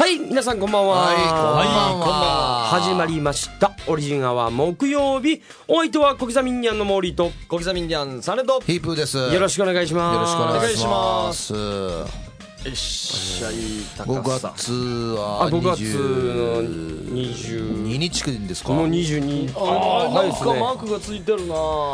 はい皆さんこんばんは。 はいこんばんは。 始まりましたオリジンアワー木曜日。お相手は小刻みインディアンのモーリーと小刻みインディアンサネとヒープーです。 よろしくお願いします。 よろしくお願いします。 よっしゃい 5 高さ月は 5月の22 22日ですか。 もう22。 なんかですね。 マークがついてるな。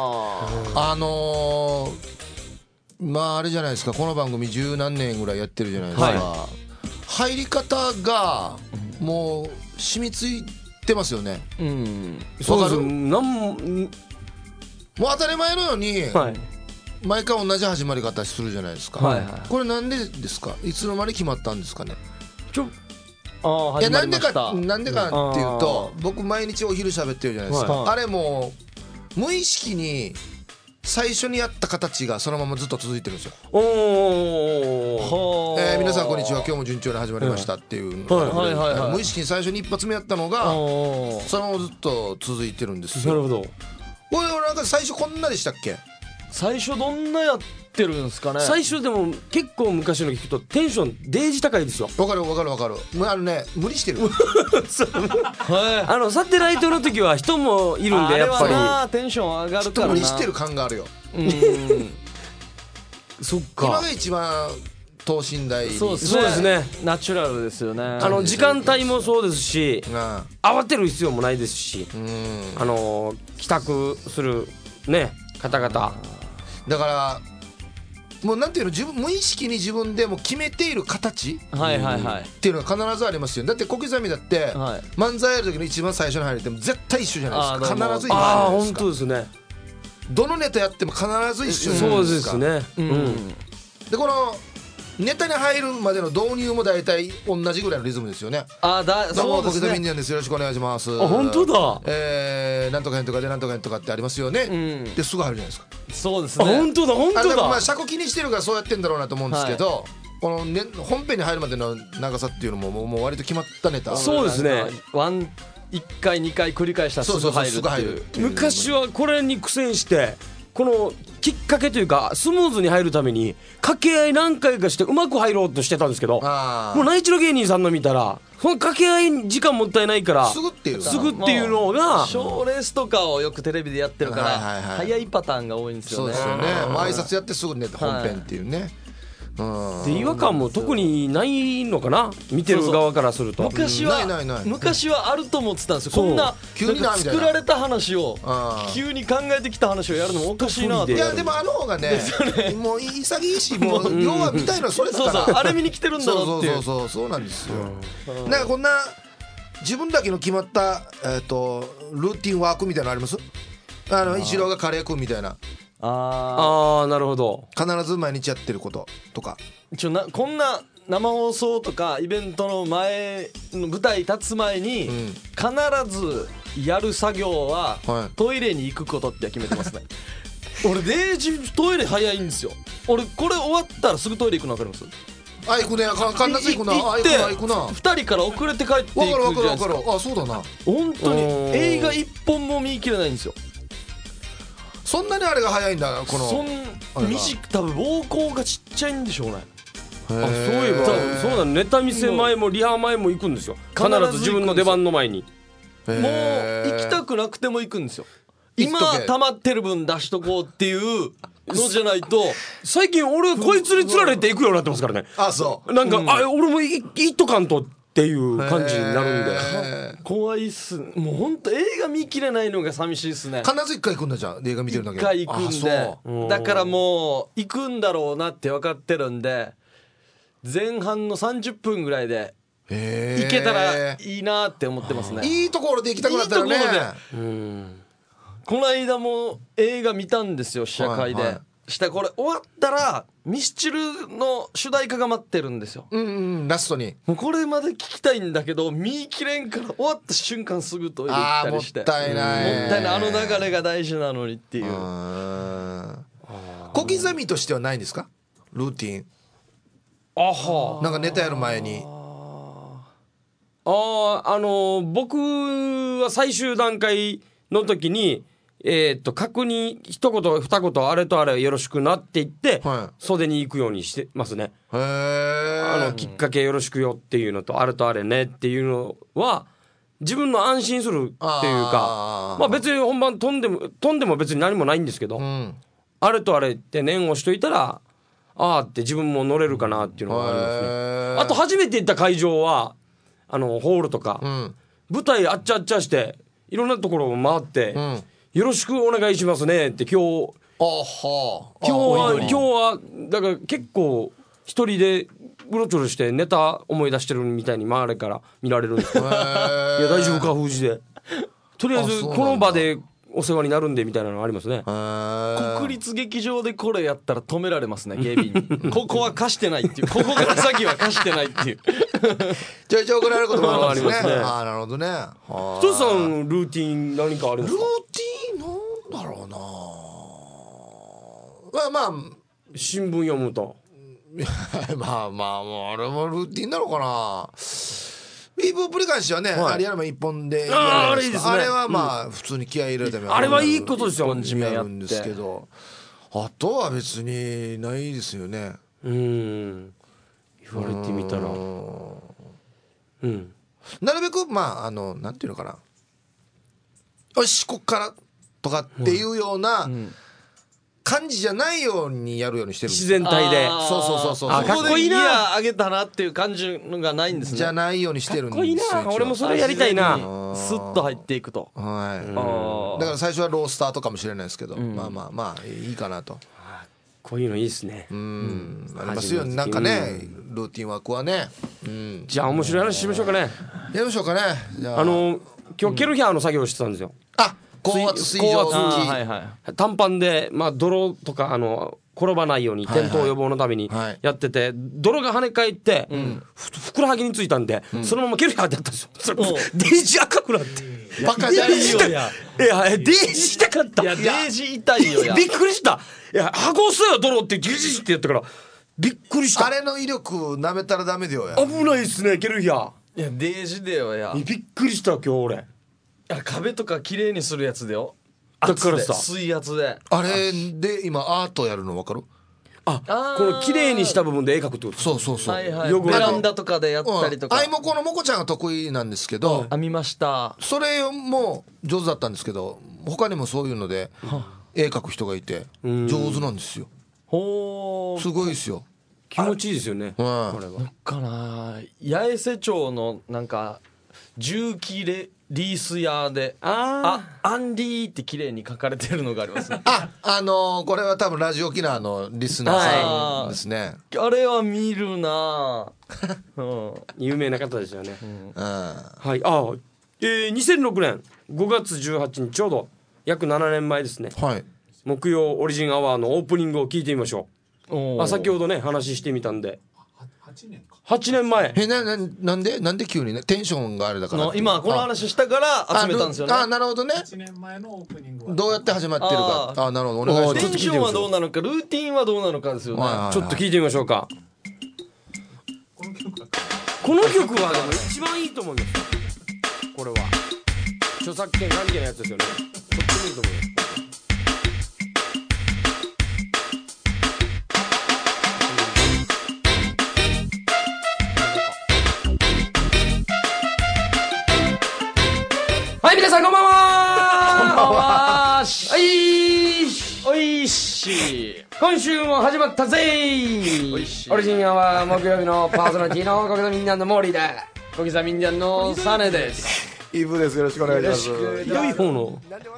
まああれじゃないですか、この番組十何年ぐらいやってるじゃないですか、 は入り方がもう染みついてますよね。 そうです。 わかるももう当たり前のように、 はい毎回同じ始まり方するじゃないですか、 はいはいこれなんでですか。いつの間に決まったんですかね。いや始まりました。 なんでかっていうと、僕毎日お昼喋ってるじゃないですか、 はいあれも無意識に最初にやった形がそのままずっと続いてるんですよ。 おー皆さんこんにちは、今日も順調に始まりましたっていうのが、 はいはいはい無意識に最初に一発目やったのがおーそのままずっと続いてるんですよ。 なるほど。 俺なんか最初こんなでしたっけ。 最初どんなやってるんですかね。 最初でも結構昔の聞くとテンションデージ高いですよ。 わかるもう無理してるはいサテライトの時は人もいるんでやっぱりあれはなテンション上がるからな。 無理してる感があるよ。 そっ今か。 が一番等身大にそうですそうですね。 ナチュラルですよね。 時間帯もそうですしな慌てる必要もないですし、帰宅するね方々 だからもうなんていうの、自分無意識に自分でも決めている形はいはいはいっていうのが必ずありますよ。だって小刻みだって、 はい漫才やる時の一番最初の入りって絶対一緒じゃないですか。 あーどうも必ず一緒じゃああ本ないですか。 当ですね。 どのネタやっても必ず一緒じゃなそいうでか。 ですすね。 でこのネタに入るまでの導入も大体同じぐらいのリズムですよね。 どどうも小うですね。 刻みインディアンです、よろしくお願いします。 あ本当だ。 なんとかへんとかでなんとかへんとかってありますよね、ですぐ入るじゃないですか。 そうですね。 あ本当だ本当あれでもまあだ。 尺気にしてるからそうやってんだろうなと思うんですけど、この、ね、本編に入るまでの長さっていうのももう割と決まったネタ。 そうですね。 1回2回繰り返したらすぐ入るっていう。 昔はこれに苦戦してこのきっかけというかスムーズに入るために掛け合い何回かしてうまく入ろうとしてたんですけど、 あもうナイチロ芸人さんの見たらその掛け合い時間もったいないからすぐっていうのが賞レースとかをよくテレビでやってるから、 はいはいはい早いパターンが多いんですよね。 そうですよね。もう挨拶やってすぐ寝て本編っていうね、 で違和感も特にないのかな、見てる側からすると。 昔はない昔はあると思ってたんですよ。 そうこんな急になみたいな作られた話をあー急に考えてきた話をやるのもおかしいなって。 いやでもあの方がねもう潔いし、もう要は見たいのはそれだから。 そうそう、あれ見に来てるんだろうっていう。 そうなんですよ。なんかこんな自分だけの決まったルーティンワークみたいなのあります？一郎がカレー食うみたいな、 あああなるほど。 必ず毎日やってることとか。 こんな生放送とかイベントの前の舞台立つ前に必ずやる作業ははいトイレに行くことって決めてますね。俺デージトイレ早いんですよ。俺これ終わったらすぐトイレ行くの分かります？ あ行くね、必ず行くな。 行って行くな。わ 2人から遅れて帰っていくじゃないですか。 かる。あそうだな。 本当に映画1本も見切れないんですよ。 そんなにあれが早いんだこの。 多分膀胱がちっちゃいんでしょうね。 あそういえばそうだ、ネタ見せ前もリハ前も行くんですよ。必ず自分の出番の前に。 もう行きたくなくても行くんですよ。今行っとけ溜まってる分出しとこうっていうのじゃないと。 最近俺こいつに釣られて行くようになってますからね。 あそうなんか、俺も行っとかんとっていう感じになるんで。 怖いっす。もう本当映画見切れないのが寂しいっすね。 必ず一回行くんだ。じゃあ映画見てるだけ一回行くんで、だからもう行くんだろうなって分かってるんで、前半の30分ぐらいで行けたらいいなって思ってますね。 いいところで行きたくなったらね。 いいとここの間も映画見たんですよ、試写会で、 はいはいしたらこれ終わったらミスチルの主題歌が待ってるんですよ。 ラストに。 もうこれまで聞きたいんだけど見切れんから終わった瞬間すぐトイレ行ったりして、 もったいないもったいない。あの流れが大事なのにっていう。 小刻みとしてはないんですか、ルーティン。 あはなんかネタやる前に。 僕は最終段階の時に確認一言二言あれとあれよろしくなって言って、 はい、 袖に行くようにしてますね。 へー、 きっかけよろしくよっていうのとあれとあれねっていうのは自分の安心するっていうか、まあ別に本番飛んでも別に何もないんですけど、あれとあれって念をしといたらあーって自分も乗れるかなっていうのがありますね。あと初めて行った会場はホールとか、舞台あっちゃあっちゃしていろんなところを回って、よろしくお願いしますねって今日はだから結構一人でうろちょろしてネタ思い出してるみたいに周りから見られるんですけどいや大丈夫か封じでとりあえずこの場でお世話になるんでみたいなのありますね。 国立劇場でこれやったら止められますね、警備にここは貸してないっていう、ここから先は貸してないっていうちょいちょい怒られることもあるんですね。 ありますね。 ああ、なるほどね。 ひとつさんルーティン何かありますか？ ルーティンなんだろうな。まあ新聞読むとまああれもルーティンなのかな。ビーブプリ関してはね、あれやれば一本であれいいですね。 あれはまあ普通に気合い入れるためにあれはいいことですよ。 やるんですけど、あとは別にないですよね。 言われてみたら、 なるべくまあなんていうのかな、よしこっからとかっていうような感じじゃないようにやるようにしてるんです。 自然体で。 そうあ、かっこいいな。 ギア上げたなっていう感じのがないんですね。 じゃないようにしてるんですよ。 かっこいいな。俺もそれやりたいな。 スッと入っていくと。 はい。だから最初はロースターとかもしれないですけど、まあいいかなと。 こういうのいいですね。 ありますよね。なんかね、ルーティンワークはね。 じゃあ面白い話しましょうかね。 やりましょうかね。 今日ケルヒャーの作業をしてたんですよ。 高圧水蒸気、 短パンで、まあ、泥とか転ばないように転倒予防のためにやってて、泥が跳ね返って、ふくらはぎについたんで、そのままケルヒャーってやったんですよ。それデージ赤くなってバカじゃないよや。 デージ痛かった。 いやデージ痛いよや。 びっくりした。いや剥ごすよ泥ってジジジってやったからびっくりした。 あれの威力なめたらダメだよや。 危ないっすねケルヒャー。 いやデージだよや。 びっくりした今日俺。 壁とか綺麗にするやつだよ。 だからさ水圧であれで今アートやるの分かる？ この綺麗にした部分で絵描くってこと？ そう、 はいはい、ベランダとかでやったりとか。 あいもこのもこちゃんが得意なんですけど、 編みました。 それも上手だったんですけど、他にもそういうので絵描く人がいて上手なんですよ。 ほー、 すごいですよ。 気持ちいいですよね、これは。 なんかな八重瀬町のなんか重機リース屋でアンリーって綺麗に書かれてるのがありますね。 これは多分ラジオ沖縄のリスナーさんですね。 あれは見るな有名な方ですよね。はい。2006年5月18日ちょうど約7年前ですね。 はい。 木曜オリジンアワーのオープニングを聞いてみましょう。先ほどね話してみたんで。8年前。 なんで急にね、テンションがあれだから今この話したから集めたんですよね。 なるほどね。 8年前のオープニングはどうやって始まってるか。なるほど、お願いします。 テンションはどうなのかルーティンはどうなのかですよね。 ちょっと聞いてみましょうか。この曲はでも一番いいと思います。これは著作権関係のやつですよね。とってもいいと思います。はい、皆さんこんばんは。 こんばんは。 おいし今週も始まったぜオリジンアワー木曜日のパーソナリティの小刻みんなのモーリーで小刻みんなのサネです。 イブです。よろしくお願いします。 良い方の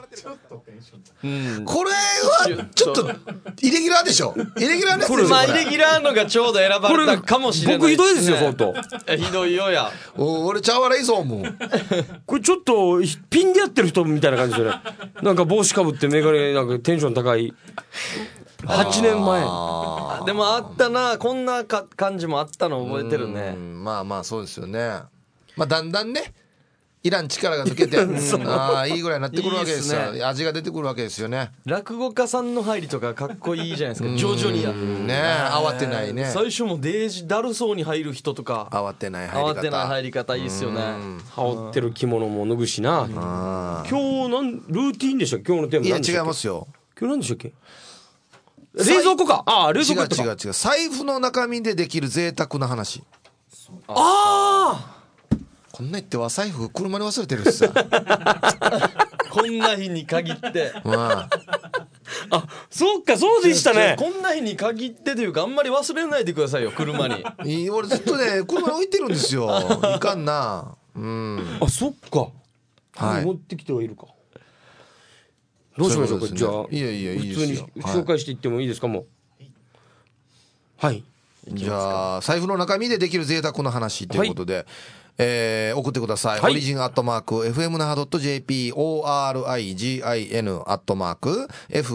これはちょっとイレギュラーでしょ。イレギュラーですよ。 まあイレギュラーのがちょうど選ばれたかもしれない。 僕ひどいですよ相当。 ひどいよや。 俺茶笑いそうもん。 これちょっとピンでやってる人みたいな感じですよね。なんか帽子かぶってメガネなんかテンション高い。8年前。 でもあったな、こんな感じもあったの覚えてるね。 まあそうですよね。まあだんだんね、 いらん力が抜けてああいいぐらいになってくるわけですよ。 いいっすね、 味が出てくるわけですよね。 落語家さんの入りとかかっこいいじゃないですか。徐々にやね慌てないね。 最初もデージだるそうに入る人とか慌てない入り方。 慌てない入り方いいっすよね。 羽織ってる着物も脱ぐしな。今日ルーティンでしたっけ？今日のテーマいや何でしたっけ？ 違いますよ。 今日何でしたっけ？冷蔵庫か。ああ冷違う蔵庫とか。 違う違う。財布の中身でできる贅沢な話。 ああこんな言っては財布車に忘れてるしさこんな日に限ってまあそっかそうでしたね。 こんな日に限ってというかあんまり忘れないでくださいよ車に。 俺ずっとね車に置いてるんですよ。いかんな。 あそっか。 はい持ってきてはいるか。どうしましょうか。じゃあいやいやいいですよ。 普通に紹介していってもいいですか？もうはいじゃあ財布の中身でできる贅沢な話ということで、送ってください。 はい、 オリジンアットマーク FM 那覇 .jp origin アットマーク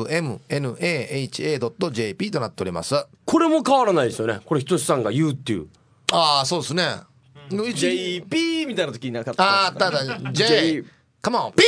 fmnaha.jp となっております。 これも変わらないですよね。これひとしさんが言うっていう。 ああそうですね。 JP みたいな時なかったあただ J カモンピ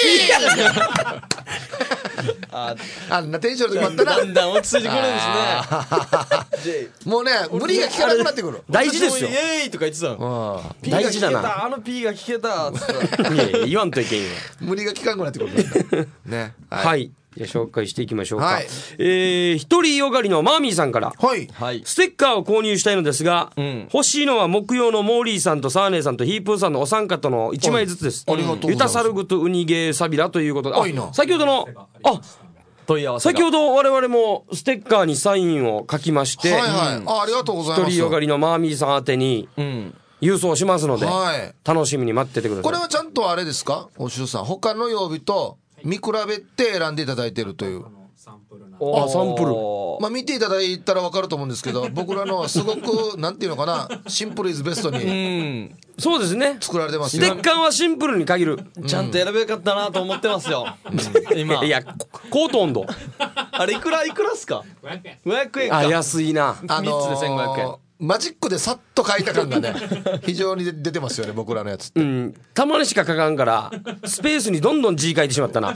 ーあんなテンションの時もあったな。 だんだん落ち着いてくるんですね。 もうね無理が効かなくなってくる。 大事ですよ。 イエーイとか言ってたの。 大事だな。 あの P が聞けたっつっていやいや言わんといけんよ。 無理が効かなくなってくるね。 はいじゃあ紹介していきましょうか。 はい一人よがりのマーミーさんからはいはいステッカーを購入したいのですが、欲しいのは木曜のモーリーさんとサーネーさんとヒープーさんのお三方の1枚ずつです。 ありがとうございますユタサルグとウニゲーサビラということで、 多いな先ほどの問い合わせが先ほど我々もステッカーにサインを書きまして、 はいはいありがとうございます。 一人よがりのマーミーさん宛てに郵送しますので、 はい楽しみに待っててください。 これはちゃんとあれですかおしゅうさん他の曜日と見比べて選んでいただいてるという。 サンプルまあ見ていただいたら分かると思うんですけど僕らのはすごくなんていうのかなシンプルイズベストにそうですね。 作られてますよ。 ステッカーはシンプルに限る。 ちゃんと選べよかったなと思ってますよ今。 いやコート温度あれいくらっすか？500円か。 あ安いな。 3つで1500円。 マジックでさっと書いた感がね非常に出てますよね僕らのやつって。 たまにしか書かんからスペースにどんどん字書いてしまったな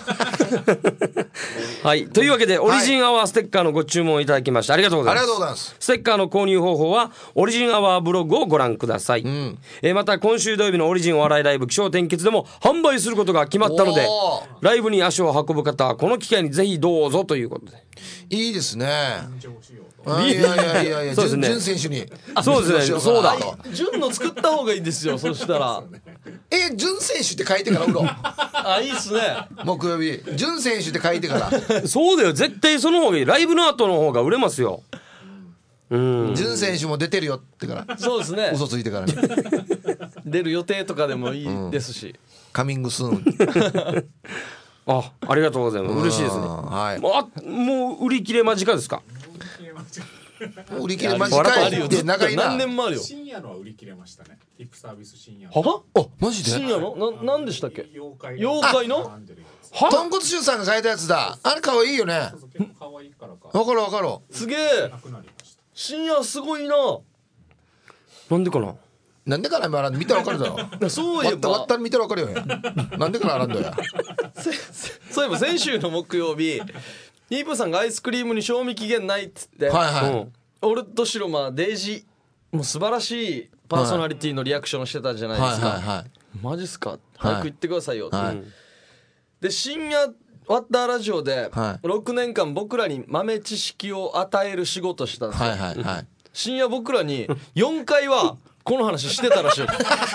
はいというわけでオリジンアワーステッカーのご注文いただきましてありがとうございます。 ありがとうございます。 ステッカーの購入方法はオリジンアワーブログをご覧ください、また今週土曜日のオリジンお笑いライブ起承転結でも販売することが決まったのでおーライブに足を運ぶ方はこの機会にぜひどうぞということで。 いいですね。いやそうですね潤選手にそうですねそうだ純の作った方がいいですよそしたら。 潤選手って書いてから売ろうあいいっすね。 木曜日潤選手って書いてからそうだよ絶対その方がいい。ライブの後の方が売れますよ。 潤選手も出てるよってからそうですね。 嘘ついてからね出る予定とかでもいいですし。 カミングスーンありがとうございます嬉しいですね。 はいもう売り切れ間近ですか？ 売り切れ間近いって長いな。 何年もあるよ。 深夜のは売り切れましたね。リップサービス深夜はあマジで深夜のなんでしたっけ？ 妖怪妖怪の並んでるやつ。 豚骨臭さんが書いたやつだ。あれ可愛いよね。 結構可愛いからかわかるわかる。 すげえなくなりました。 深夜すごいな。 なんでかな。 なんでから見たらわかるだろ。 そういえば割った見たらわかるよや。なんでから洗うんだよ。 そういえば先週の木曜日ヒープさんがアイスクリームに賞味期限ないっつって、 はいはい。 俺と白間デイジもう素晴らしいパーソナリティのリアクションしてたじゃないですか、 はいはいはい。 マジっすか早く言ってくださいよって、 はいで深夜ワッターラジオではい 6年間僕らに豆知識を与える仕事したんですよ、 はいはいはい。 深夜僕らに4回はこの話してたらしい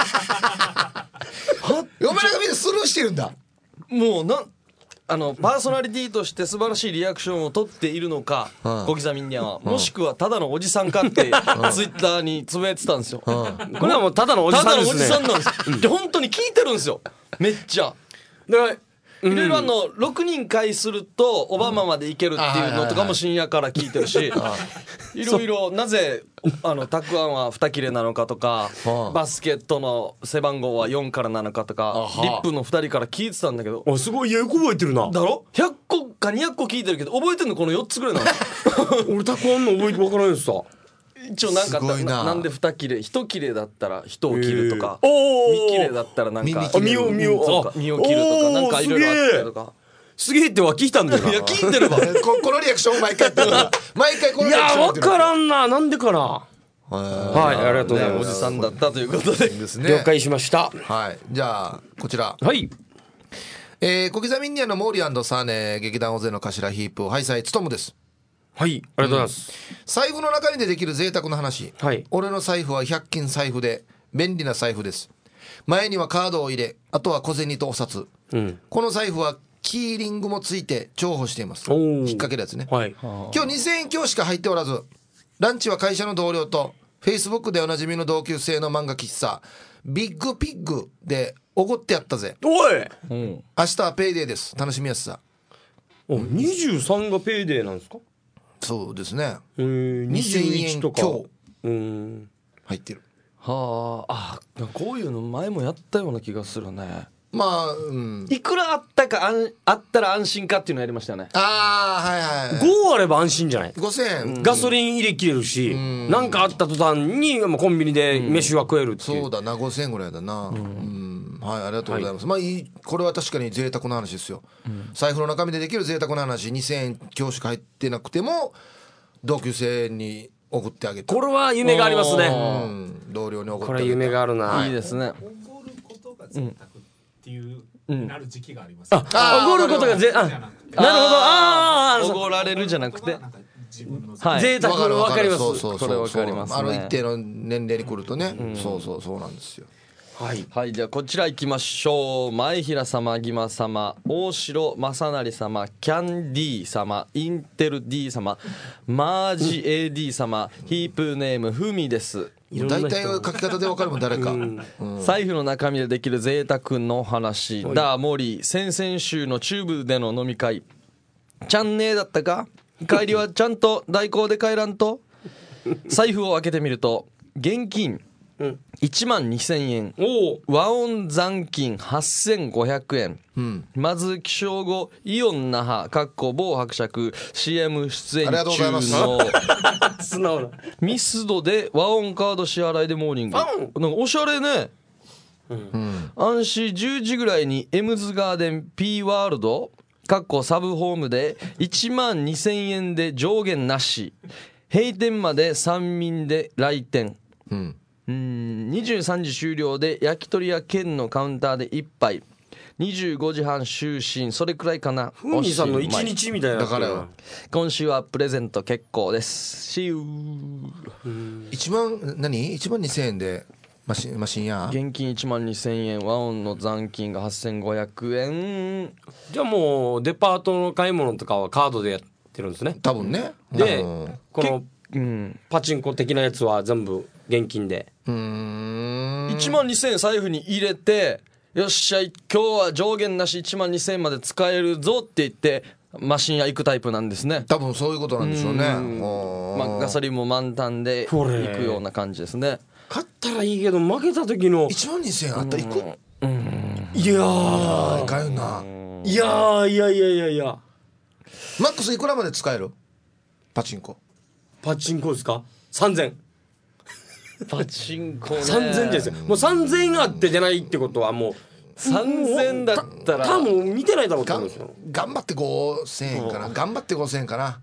嫁らがみんなスルーしてるんだ。 もうパーソナリティとして素晴らしいリアクションを取っているのか、小刻みには、もしくはただのおじさんかってツイッターにつぶやいてたんですよ、 これはもうただのおじたさんですね。 だのおじさんなんですで本当に聞いてるんですよめっちゃ。 だからいろいろ6人会するとオバマまで行けるっていうのとかも深夜から聞いてるし、いろいろなぜたくあんは2切れなのかとか、バスケットの背番号は4からなのかとか、リップの2人から聞いてたんだけど、 すごいよく覚えてるな。 だろ100個か200個聞いてるけど覚えてんのこの4つぐらいなの俺たくあんの覚えて分からないですさ。 一応なんかすごいなんで2切れ1切れだったら人を切るとか、 お 2切れだったらなんか身を身をそうか身を切るとかなんかいろいろあってとか。 すげえっては聞いたんだよな。 いや聞いてればこのリアクション毎回やってる毎回このいやリアクションやってる分からんな、なんでかな。はい、ありがとうございおじます。 さんだったということでですね。 了解しました。 はい、じゃあこちら、 はい。 小刻みインディアンのモーリーサーネ劇団大勢の頭ヒープハイサイツトムです。 はい、ありがとうございます。 財布の中身でできる贅沢な話、 はい。 俺の財布は100均財布で便利な財布です。前にはカードを入れ、あとは小銭とお札、 うん。 この財布はキーリングもついて重宝しています。 おー引っ掛けるやつね。 はい。 今日2000円強しか入っておらず、ランチは会社の同僚とフェイスブックでおなじみの同級生の漫画喫茶ビッグピッグでおごってやったぜ。 おい。 明日はペイデーです。楽しみやすさ。 お、23がペイデーなんですか。 そうですね。 21とか。 強入ってる。 はあ、こういうの前もやったような気がするね。 まあ、うん、 いくらあったら安心かっていうのやりましたよね。 ああ、はいはい。 5あれば安心じゃない。 5000円、 ガソリン入れ切れるし、なんかあった途端にコンビニで飯は食えるっていうそうだな、5000円ぐらいだな。はい、ありがとうございます。まあこれは確かに贅沢な話ですよ。財布の中身でできる贅沢な話、2000円強しか入ってなくても同級生に送ってあげて、 これは夢がありますね。 同僚に送ってこれあげて、 夢があるな。 いいですね。 おごることが贅沢っていうなる時期があります。 おごることがなるほど。 おごられるじゃなくて、 なんか自分のはい、 贅沢わかります。 これわかりますね。 あの一定の年齢に来るとね、そうなんですよ。 はい。 はい、じゃあこちら行きましょう。前平様、ギマ様、大城正成様、キャンディー様、インテル D 様、マージ AD 様、ヒープネームフミです。 大体書き方で分かるもん誰か、 財布の中身でできる贅沢の話、ダーモリー、先々週のチューブでの飲み会、ちゃんねえだったか、帰りはちゃんと代行で帰らんと。財布を開けてみると現金1万2000円、和音残金8500円、まず起床後イオン那覇かっこ某伯爵 CM 出演中の素直な。 ミスドで和音カード支払いでモーニング、なんかおしゃれね。暗視10時ぐらいにエムズガーデン P ワールドかっこサブホームで1万2000円で上限なし、閉店まで3民で来店、23時終了で焼き鳥屋兼のカウンターで1杯、25時半就寝、それくらいかな。 ふみさんの一日みたいな。 だからよ、 今週はプレゼント結構です。See you。 1万2000円でマシンや現金1万2000円、和音の残金が8500円。 じゃあもうデパートの買い物とかはカードでやってるんですね。 多分ね。 で、このパチンコ的なやつは全部現金で。 1万2000円財布に入れて、よっしゃ今日は上限なし1万2000円まで使えるぞって言ってマシン屋行くタイプなんですね。 多分そういうことなんでしょうね。 まあ、ガソリンも満タンで行くような感じですね。 勝ったらいいけど負けた時の 1万2000円あったら行く、 いやーかよな。 いやマックスいくらまで使えるパチンコですか。3000 パチンコね、 3000じゃないですよ。もう3000あってじゃないってことはもう 3000だったら多分見てないだろうと思うんですよ。 頑張って5000円かな、頑張って5000円かな。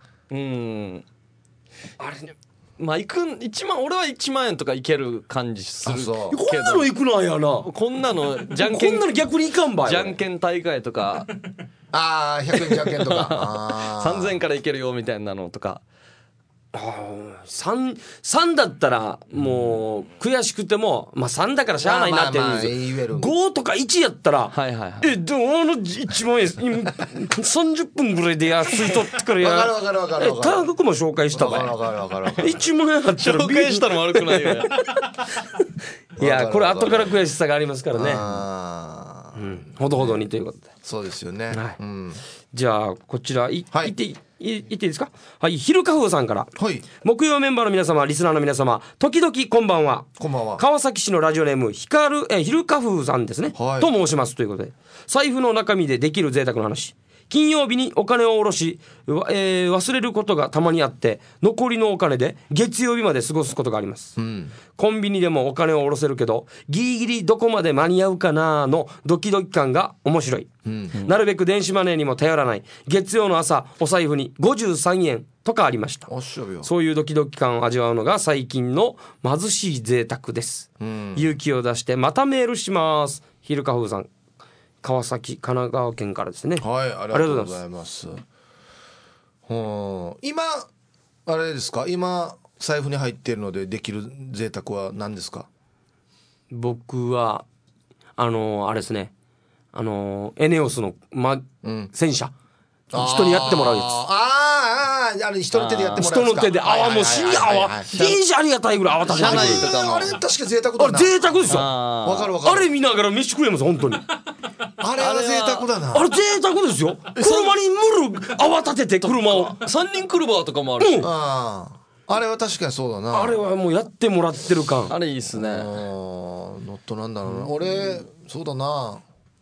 あれね、 まあ1万、俺は1万円とかいける感じするけど、 こんなの行くのやな。 こんなのじゃんけん、 こんなの逆にいかんばい。 じゃんけん大会とかああ100円じゃんけんとか 3000円からいけるよみたいなのとか。 3だったらもう悔しくてもまあ3だからしゃあないなって言うんですよ。5とか1やったら、 はいはいはい、 でも1万円30分ぐらいで安いとってからや。 わかるタグも紹介したわ。1万円あったら紹介したの悪くないよね。 いやこれ後から悔しさがありますからね。ほどほどにということで。 そうですよね。 はい、じゃあこちら言っていいですか。はい、ひるかふうさんから、 はい、 木曜メンバーの皆様、リスナーの皆様、時々こんばんは。 こんばんは。 川崎市のラジオネームひるかふうさんですね、と申しますということで、財布の中身でできる贅沢の話。 金曜日にお金を下ろし、忘れることがたまにあって、残りのお金で月曜日まで過ごすことがあります、コンビニでもお金を下ろせるけどギリギリどこまで間に合うかなのドキドキ感が面白い、なるべく電子マネーにも頼らない月曜の朝、お財布に53円とかありました。そういうドキドキ感を味わうのが最近の貧しい贅沢です、勇気を出してまたメールします。ヒルカフーさん、川崎神奈川県からですね。 はい、ありがとうございます。今あれですか、今財布に入っているのでできる贅沢は何ですか？ 僕はあれですね、エネオスの、戦車、人にやってもらうやつ。 人の手でやってもらうやつか。 人の手でもう死に電車ありがたいぐらい泡立ててくれる。 あれ確か贅沢だな。 贅沢ですよ。 わかる。 あれ見ながら飯食えます本当に。 あれは贅沢だな。 あれ贅沢ですよ。車にムル泡立てて車を。 三輪車とかもあるし。 あれは確かにそうだな。 あれはもうやってもらってる感。 あれいいっすね。 ノットなんだろうな。俺そうだな。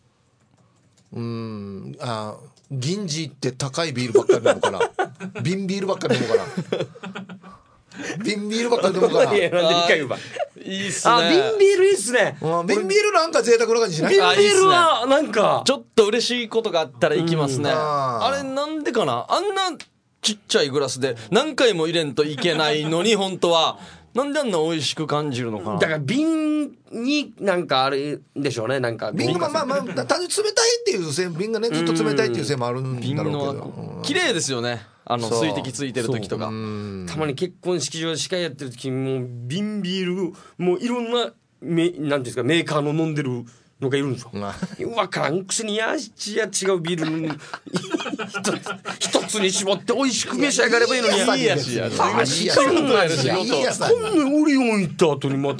銀次って高いビールばっかり飲むから瓶ビールばっかり飲むから瓶ビールばっかり飲むからいいっすね。 瓶ビールいいっすね。 瓶ビールなんか贅沢な感じしない？ 瓶ビールはなんかちょっと嬉しいことがあったら行きますね。あれなんでかな、あんなちっちゃいグラスで何回も入れんといけないのに本当はなんであんな美味しく感じるのかな。 だから瓶になんかあれでしょうね、なんか瓶が単純に冷たいっていうせい、瓶がねずっと冷たいっていうせいもあるんだろうけど、 綺麗ですよね、水滴ついてる時とか。 たまに結婚式場で司会やってる時もう瓶ビールもういろんななんていうんですか、メーカーの飲んでるのがいるんですよ。分からんくせに違うビール一つに絞って美味しく召し上がればいいのに。 いいやしや。 こんなオリオン行った後にまた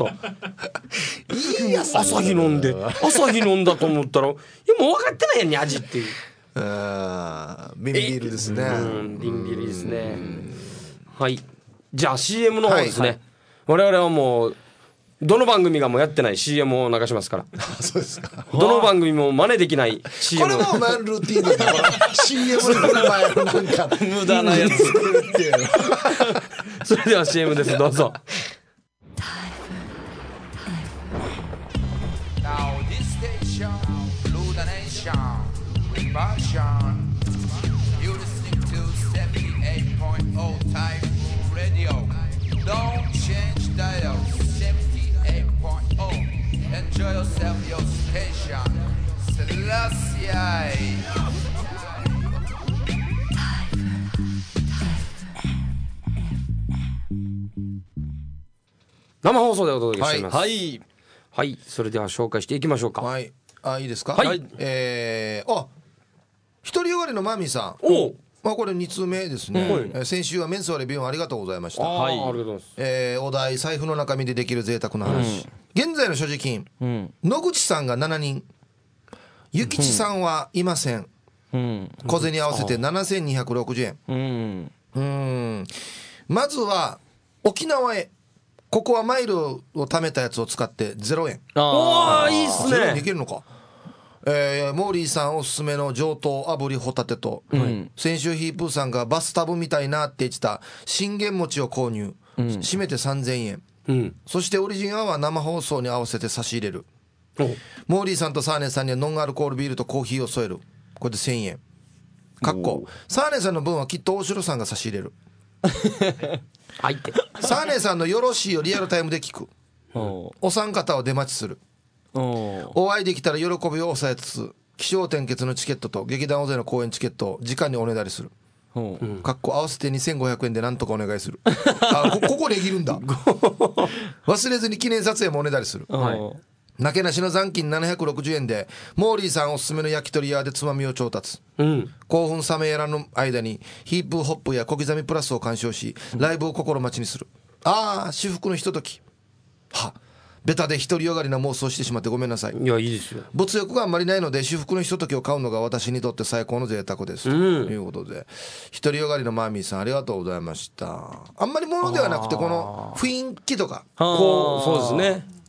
朝日飲んだと思ったら、いやもう分かってないやんに味っていう。 瓶ビールですね。 瓶ビールですね。はい、じゃあ CM の方ですね。我々はもうどの番組がもうやってない CM を流しますから。 そうですか。 どの番組も真似できない CM。 これもお前ルーティンだから CM に来る前のなんか無駄なやつそれでは CM です、どうぞ。 Now this station, Blue the Nation, with passion. You listening to 78.0 Typhoon Radio. Don't change dial. 78.0. Enjoy yourself, your station. Selassie. 生放送でお届けしています。 はいはい、それでは紹介していきましょうか。 はい、いいですか。 はい。 独りよがりのマミーさん。 お、 これ2通目ですね。先週はメンスワレビューありがとうございました。 はい、ありがとうございます。 お題財布の中身でできる贅沢な話。現在の所持金、野口さんが7人、諭吉さんはいません。小銭合わせて7260円。まずは沖縄へ。ここはマイルを貯めたやつを使って0円。 おー、いいっすね。 0円でいけるのか。モーリーさんおすすめの上等炙りホタテと、先週ヒープーさんがバスタブみたいなって言ってた信玄餅を購入、締めて3000円、そしてオリジンアワー生放送に合わせて差し入れる。モーリーさんとサーネさんにはノンアルコールビールとコーヒーを添える。これで1000円。サーネさんの分はきっと大城さんが差し入れる。 はいって。 サーネさんのよろしいをリアルタイムで聞く。お三方を出待ちする。お会いできたら喜びを抑えつつ、起承転結のチケットと劇団大勢の公演チケットを直におねだりする。合わせて2500円でなんとかお願いする。ここできるんだ。忘れずに記念撮影もおねだりする。なけなしの残金760円でモーリーさんおすすめの焼き鳥屋でつまみを調達、興奮冷めやらの間にヒープホップや小刻みプラスを鑑賞し、ライブを心待ちにする。至福のひととき。ベタで独りよがりな妄想してしまってごめんなさい。 いや、いいですよ。 没欲があんまりないので至福のひとときを買うのが私にとって最高の贅沢です、ということで、独りよがりのマーミーさんありがとうございました。あんまりものではなくてこの雰囲気とかそうですね。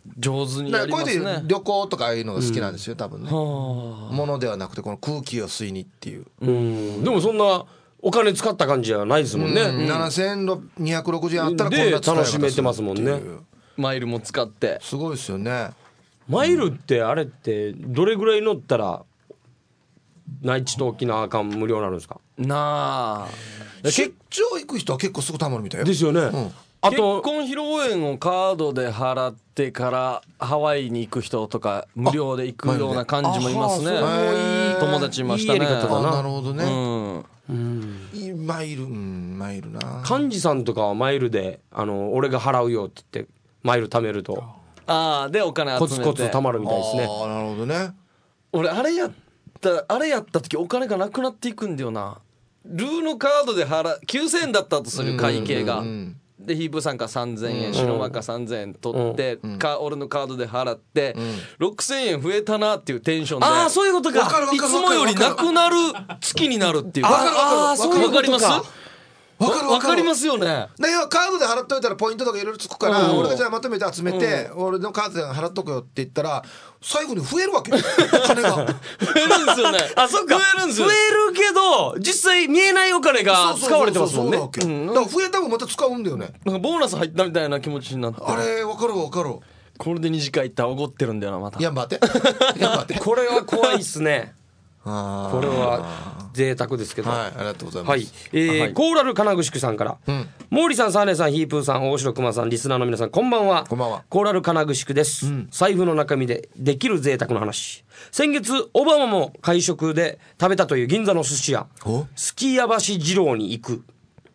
上手にだからこうやりますね。 いう旅行とかああいうのが好きなんですよ、多分ね。ものではなくてこの空気を吸いにっていう。 でもそんなお金使った感じじゃないですもんね。 7260円あったらこんな使い方するで楽しめてますもんねっていうマイルも使って。 すごいですよね。 マイルってあれってどれぐらい乗ったら内地と沖縄間無料になるんですか？ なあ。 出張行く人は結構すぐたまるみたいよ。 ですよね、あ結と婚披露宴をカードで払ってからハワイに行く人とか無料で行くような感じもいますね。 あはあそれもいい友達いましたね。 いいやり方だななるほどね。 うん。 いいマイル、マイルな。 幹事さんとかはマイルで俺が払うよって言ってマイル貯めるとああ、でお金集めて。 コツコツ貯まるみたいですね。 ああ、なるほどね。 俺あれやった時お金がなくなっていくんだよな。ルーのカードで9000円だったとする会計が、でヒープさんから3000円、篠若3000円取って、俺のカードで払って、6000円増えたなっていうテンションで、 ああそういうことか。 いつもよりなくなる月になるっていう。 ああそういうことか。 わかります？わかりますよね。 だ要はカードで払っといたらポイントとかいろいろつくから、俺がじゃあまとめて集めて、俺のカードで払っとくよって言ったら最後に増えるわけ金が増えるんですよね。 あそっか増えるんですよ。 増えるけど実際見えないお金が使われてますもんね。 そうだから増えた分また使うんだよね。 なんかボーナス入ったみたいな気持ちになって、 あれ分かる分かる。 これで2次会行ったらおごってるんだよなまた。 いや待っていや待ってこれは怖いっすね。 あこれは贅沢ですけど。 はい、ありがとうございます。 はい、コーラル金具宿さんから、毛利さん、サーネさん、ヒープーさん、大城熊さん、リスナーの皆さん、こんばんは。 こんばんは。 コーラル金具宿です、財布の中身でできる贅沢の話。先月オバマも会食で食べたという銀座の寿司屋すきや橋二郎に行く。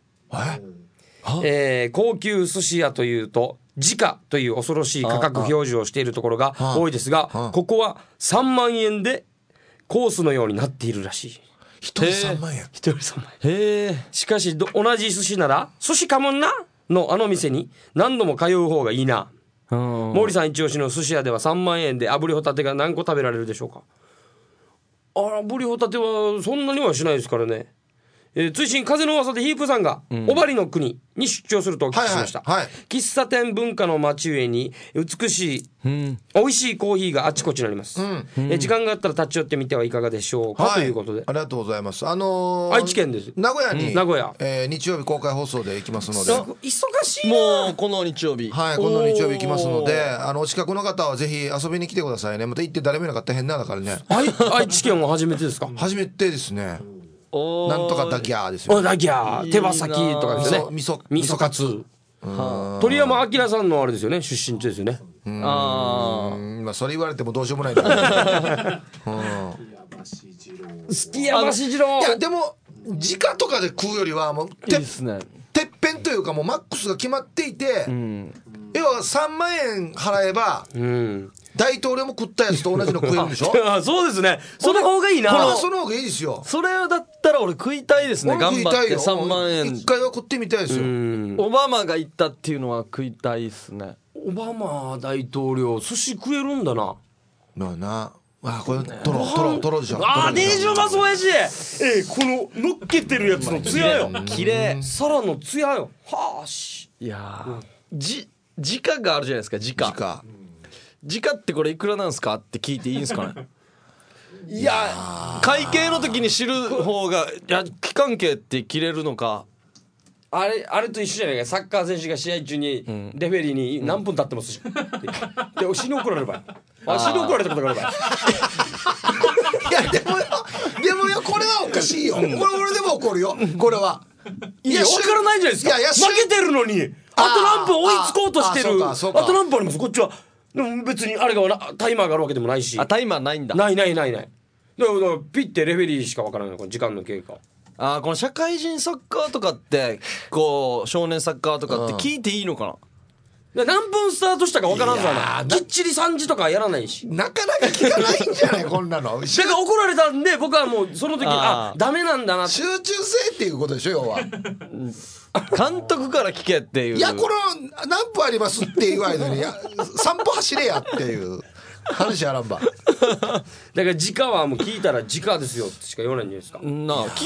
高級寿司屋というと時価という恐ろしい価格表示をしているところが多いですが、ここは3万円でコースのようになっているらしい。 一人3万円。 一人3万へえ。 円。しかし同じ寿司なら寿司かもんなの店に何度も通う方がいいな。毛利さん一押しの寿司屋では3万円で炙りホタテが何個食べられるでしょうか？炙りホタテはそんなにはしないですからね。追伸風の噂でヒープさんが小針の国に出張するとお聞きしました、喫茶店文化の街ゆえに美しい、美味しいコーヒーがあちこちにあります、時間があったら立ち寄ってみてはいかがでしょうか、ということで。 ありがとうございます。 愛知県です。 名古屋に、 名古屋、 日曜日公開放送で行きますので、 忙しいな。 もうこの日曜日、 はい、今度日曜日行きますので、お近くの方はぜひ遊びに来てくださいね。また行って誰もいなかったら変なだからね。 愛知県は初めてですか？ 初めてですね。なんとかダギャーですよ。 ダギャー、手羽先とかですね。 味噌カツ。 鳥山明さんのあれですよね、出身地ですよね。 まあそれ言われてもどうしようもないんだけど。 すきやまし二郎。 いやでも時価とかで食うよりはもういいですね。 てっぺんというかもうマックスが決まっていて、要は3万円払えば、大統領も食ったやつと同じの食えるんでしょそうですね。その方がいいな。 その方がいいですよ。 それだったら俺食いたいですね。頑張って3万円 1回は食ってみたいですよ。 オバマが行ったっていうのは食いたいですね。 オバマ大統領寿司食えるんだな。 まあなこれトロでしょ。 デージうまそうやし、この乗っけてるやつのツヤよ。 綺麗。 皿のツヤよ。はあし。 いや時価があるじゃないですか。時価ってこれいくらなんですかって聞いていいんですかね。いや会計の時に知る方が期間系って切れるのか。 あれと一緒じゃないか。サッカー選手が試合中にレフェリーに何分経ってますし、で死に怒られる場合、死に怒られたことがある場合。 いやでもよこれはおかしいよ。これ俺でも怒るよ。これは。 いや分からないじゃないですか。負けてるのにあと何分追いつこうとしてる。あと何分あります。こっちはでも別にあれがタイマーがあるわけでもないし。 タイマーないんだ。 ないだからピッてレフェリーしか分からない。この時間の経過。 この社会人サッカーとかってこう少年サッカーとかって聞いていいのかな。 何分スタートしたか分からんぞな。きっちり3時とかやらないし。 なかなか聞かないんじゃないこんなの。だから怒られたんで僕はもうその時ダメなんだな。 集中性っていうことでしょ要は。 監督から聞けっていう。 いやこの何分ありますって言われるのに散歩走れやっていう話やらんば。 だから時価はもう聞いたら時価ですよってしか言わないんじゃないですか。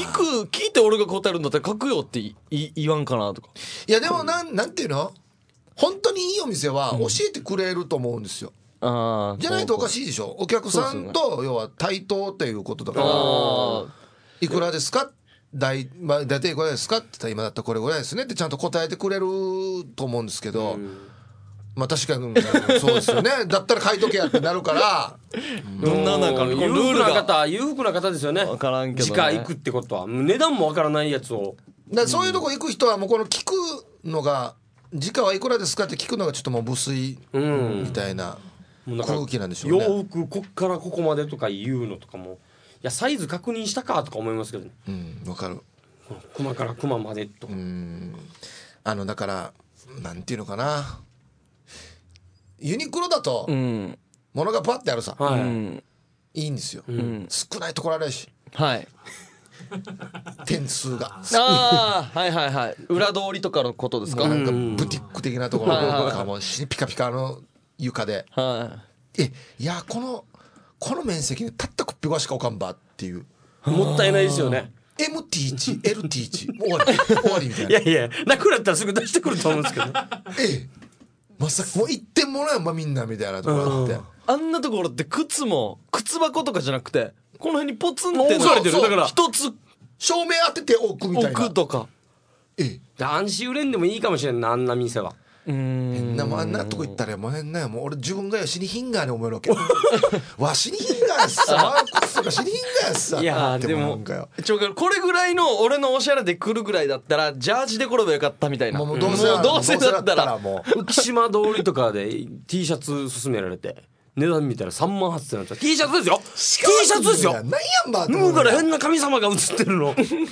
聞いて俺が答えるんだったら書くよって言わんかなとか。 いやでもなんていうの本当にいいお店は教えてくれると思うんですよ、 あじゃないとおかしいでしょ。お客さんと要は対等ということだから、いくらですか、大体いくらですかって言ったら今だったらこれぐらいですねってちゃんと答えてくれると思うんですけど、まあ確かにそうですよね。だったら書いとけやってなるからどんななんかルールが裕福な方ですよね。 分からんけどね、 時間行くってことは値段も分からないやつを、 だそういうとこ行く人はもうこの聞くのが時価はいくらですかって聞くのがちょっともう無粋みたいな空気なんでしょうね。 洋服こっからここまでとか言うのとかも、いやサイズ確認したかとか思いますけどね。 わかる。 クマからクマまでとか、 だからなんていうのかな、ユニクロだと物がパッてあるさ、いいんですよ、少ないところあるし、 はい点数がはいはいはい、裏通りとかのことですか、 なんかブティック的なところとかもピカピカの床で、いやこの面積にたったコッピュガしか置かんばっていう、 もったいないですよね。 MT1 LT1 終わりみたいな。 いやいや、なくなったらすぐ出してくると思うんですけどまさかもう一点ものやんばみんなみたいなところあって、 あんなところって靴も靴箱とかじゃなくてこの辺にポツンって置かれてる。だから一つ照明当てて置くみたいな、 置くとか、 男子売れんでもいいかもしれんな、あんな店は。 変なもうあんなとこ行ったらもう変なよ、もう俺自分が死にひんがーに思えるわけわしにひんがーやさワークスとか死にひんがーやさいやでもこれぐらいの俺のおしゃれで来るぐらいだったらジャージで来ればよかったみたいな、 もうどうせだったらもう浮島通りとかで T シャツ勧められて値段見たら3万8000円だった。 T シャツですよ、 T シャツですよ、 なんやんばって脱ぐから変な神様が写ってるのが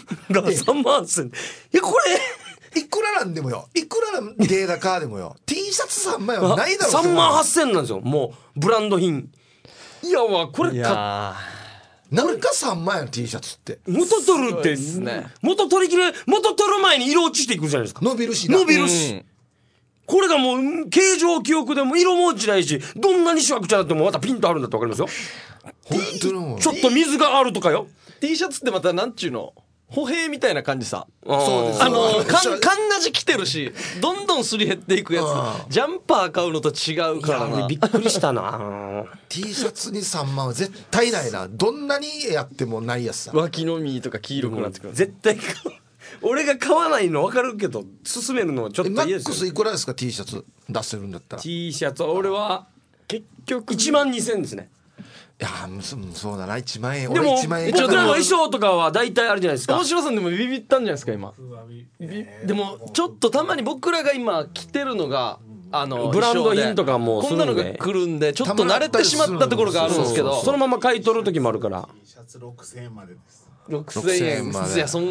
3万8000円。いやこれいくらなんでもよ、いくらなんデータカーでもよT シャツ3万円はないだろう。 3万8000円なんですよ、もうブランド品。いやわこれいやなんか3万円の T シャツって元取るって元取る前に色落ちしていくじゃないですか。 伸びるしな、 伸びるし、これがもう形状記憶でも色も落ちないし、どんなにしわくちゃなってもまたピンとあるんだって分かりますよ。 本当のちょっと水があるとかよ。 T シャツってまたなんちゅうの歩兵みたいな感じさ、 そうですかんなじ来てるしどんどんすり減っていくやつ、ジャンパー買うのと違うからな。 びっくりしたな T シャツに3万は絶対ないな、どんなにやってもないやつさ。 脇の実とか黄色くなってくる、 絶対俺が買わないの分かるけど勧めるのはちょっとマッ嫌ですよ。 クスいくらですか T シャツ出せるんだったら。い T シャツは俺は結局1万2000円ですね。 やそうだな、1万円。 でも俺1万円僕らの衣装とかは大体あるじゃないですか。 大城さんでもビビったんじゃないですか今。でもちょっとたまに僕らが今着てるのがブランド品とかもこんなのが来るんでちょっと慣れてしまったところがあるんですけど、 そのまま買い取る時もあるから。 T シャツ6000円までです。 6000円まで。 いやそん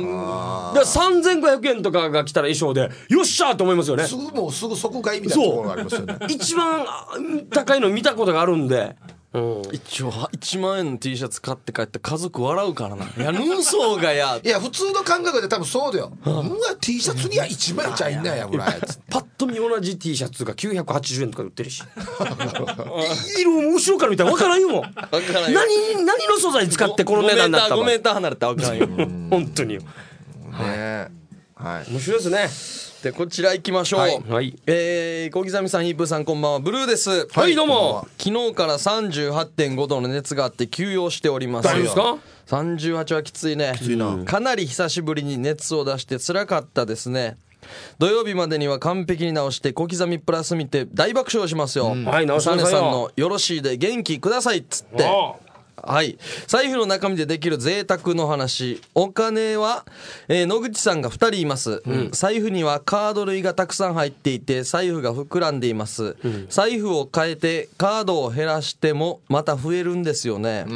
3500円とかが来たら衣装でよっしゃーと思いますよね。 すぐ即買いみたいなところがありますよね。 一番高いの見たことがあるんで、 一応1万円の T シャツ買って帰って家族笑うからな。いやヌソーがやいや普通の感覚で多分そうだよ、T シャツには1万円ちゃいんなやぐらいパッと見同じ T シャツが980円とか売ってるし色も後ろから見たら分からんよもう何の素材使ってこの値段になったの 5メーター離れたら分からんよ本当によ。 ね、はい、 面白いですね。 でこちら行きましょう。 はい、 小刻みさん、ヒープーさん、こんばんは。ブルーです。 はい、どうも。 昨日から 38.5 度の熱があって休養しております。 大丈夫ですか ？38はきついね。きついな。かなり久しぶりに熱を出して辛かったですね。土曜日までには完璧に治して小刻みプラス見て大爆笑しますよ。 はい、直しましょうよ。 サネさんのよろしいで元気くださいっつって。はい、財布の中身でできる贅沢の話。お金は、野口さんが2人います、財布にはカード類がたくさん入っていて財布が膨らんでいます、財布を変えてカードを減らしてもまた増えるんですよね。カ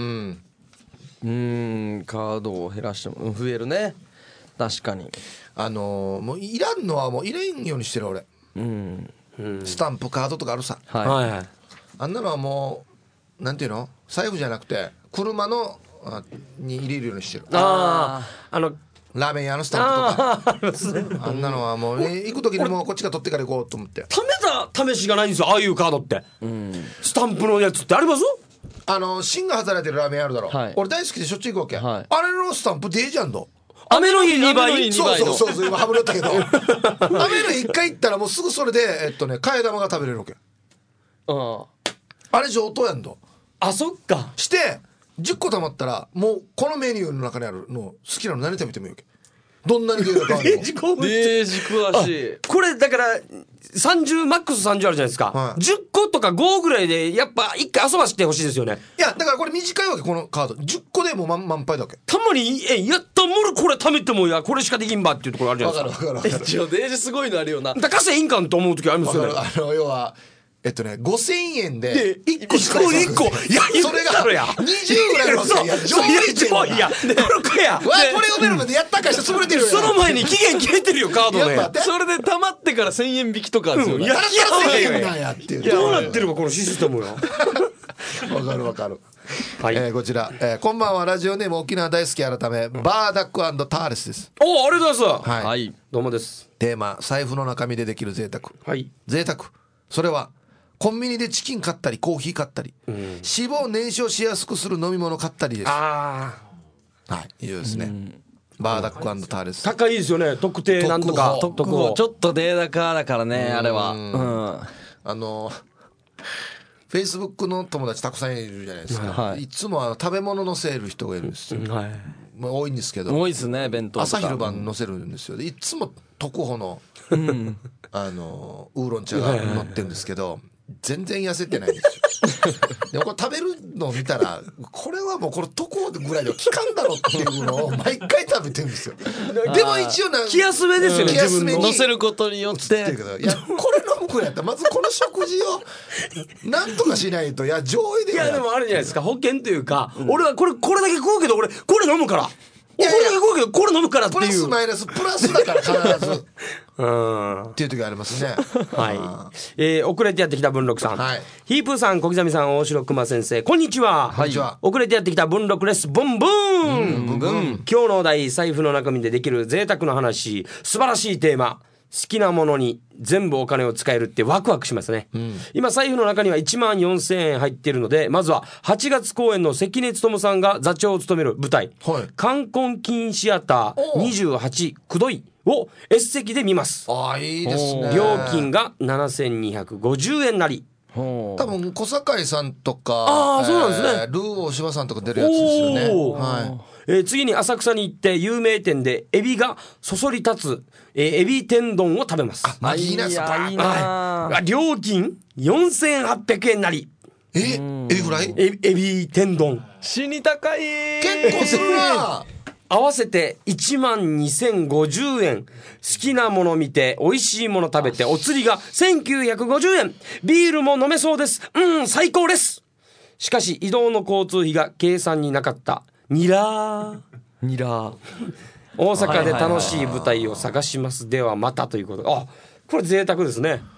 ードを減らしても増えるね。確かにもういらんのはもう入れんようにしてる俺、スタンプカードとかあるさ、 はい、 あんなのはもうなんていうの、財布じゃなくて車のに入れるようにしてる。 ラーメン屋のスタンプとか あんなのはもう、行く時にもうこっちが取ってから行こうと思って。 貯めた試しがないんですよ、ああいうカードって、スタンプのやつってあります？ 芯が外れてるラーメンあるだろ、俺大好きでしょっちゅう行くわけ、あれのスタンプでいいじゃんと。 雨の日2倍。 そう今ハブれたけど雨の日1回行ったらもうすぐそれで替え玉が食べれるわけ。あれ上等やんと。 あ、そっか。 して10個貯まったらもうこのメニューの中にあるの好きなの何食べてもいいわけ。どんなにデータ変わるの。 デージ詳しい。 これだから30マックス30あるじゃないですか、 はい、 10個とか5ぐらいでやっぱ1回遊ばしてほしいですよね。 いやだからこれ短いわけ。このカード10個でもう満杯だわけ。 たまにやったもるこれ貯めてもいやこれしかできんばっていうところあるじゃないですか。 わかる一応デージすごいのあるよな。 だ稼いんかんと思う時ありますよね。 要は5000円で1個しかない。 1個いやそれが20ぐらいのそういや上位いやこれやこれ読めるまでやったかして潰れてるよ。 その前に期限切れてるよカードね。 それで溜まってから1000円引きとかあるんですよね。 いや 1000円なんやっていう。 どうなってるかこのシステムよ。 わかる。 はい、 こちら、こんばんは。ラジオネーム沖縄大好き改めバーダック&ターレスです。 おありがとうございます。 はい、 はい、 どうもです。 テーマ財布の中身でできる贅沢。 はい、 贅沢それはコンビニでチキン買ったりコーヒー買ったり、脂肪を燃焼しやすくする飲み物買ったりです。 ああ、はい、いいですね。バーダック&ターレス高いですよね。特定なんとか特報ちょっとデータ化だからねあれは。 フェイスブックの友達たくさんいるじゃないですか、はい、いつも食べ物載せる人がいるんですよ、はい、まあ、多いんですけど多いですね。弁当とか朝昼晩載せるんですよ。でいつも特保の、ウーロン茶が載ってるんですけど全然痩せてないんですよ。でもこれ食べるのを見たらこれはもうこれ特保ぐらいでは効かんだろっていうのを毎回食べてるんですよ。でも一応気休めですよね。 自分の乗せることによっていやこれ飲むくらいやったらまずこの食事をなんとかしないと。いや上位でいやでもあるじゃないですか保険というか、俺はこれだけ食うけど俺これ飲むからこれだけ食うけどこれ飲むからっていうプラスマイナスプラスだから必ずっていう時ありますね。 はい、遅れてやってきた文禄さん、はい、ヒープーさん小刻みさん大城熊先生こんにちは。 こんにちは。 遅れてやってきた文禄です。ブンブン、 ブンブン。 今日のお題財布の中身でできる贅沢の話。素晴らしいテーマ。好きなものに全部お金を使えるってワクワクしますね、今財布の中には1万4000円入っているので、まずは8月公演の関根勤さんが座長を務める舞台、はい、冠婚金シアター28くどいを S 席で見ます。 ああいいですね。 料金が7250円なり。 多分小堺さんとかそうなんですね、 ルー大柴さんとか出るやつですよね。はい、 次に浅草に行って有名店でエビがそそり立つ、エビ天丼を食べます。 いいな。 料金4800円なり。 エビフライエビ天丼死に高い。 結構するな。 合わせて1万2050円。好きなもの見て美味しいもの食べてお釣りが1950円。ビールも飲めそうです。最高です。しかし移動の交通費が計算になかった。ニラー大阪で楽しい舞台を探します。ではまたということで、これ贅沢ですね。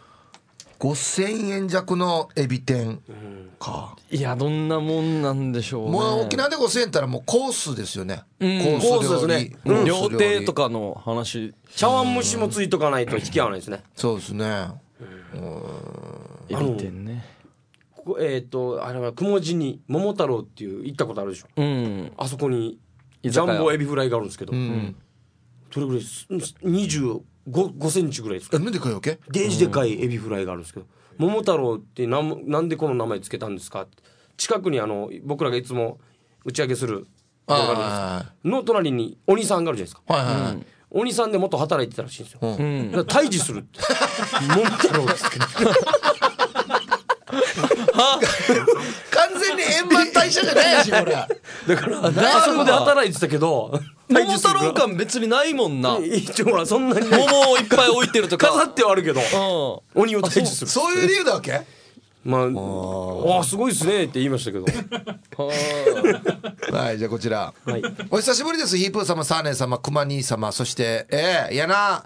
5000円弱のエビ天か。 いやどんなもんなんでしょうね。 もう沖縄で5000円ったらもうコースですよね。 コースですね。 料亭とかの話。 茶碗蒸しもついとかないと引き合わないですね。 そうですね。 エビ天ね。 あれは雲地に桃太郎っていう行ったことあるでしょ、あそこにジャンボエビフライがあるんですけど、それぐらい25センチぐらいですか。 なんでかいわけ。 デージでかいエビフライがあるんですけど、桃太郎ってなんでこの名前つけたんですかって。近くに僕らがいつも打ち上げするの隣にお兄さんがあるじゃないですか、お兄さんでもっと働いてたらしいんですよ、退治するって桃太郎ですけど完全に円満退社じゃないしこれ。 だからあそこで働いてたけど桃太郎感別にないもんな。 一応ほらそんなに桃をいっぱい置いてるとか飾ってはあるけど、鬼を退治する。 そういう理由だわけ。 まあすごいですねって言いましたけどはい、じゃあこちら、お久しぶりです。ヒープー様、サーネー様、クマ兄様、そしてやな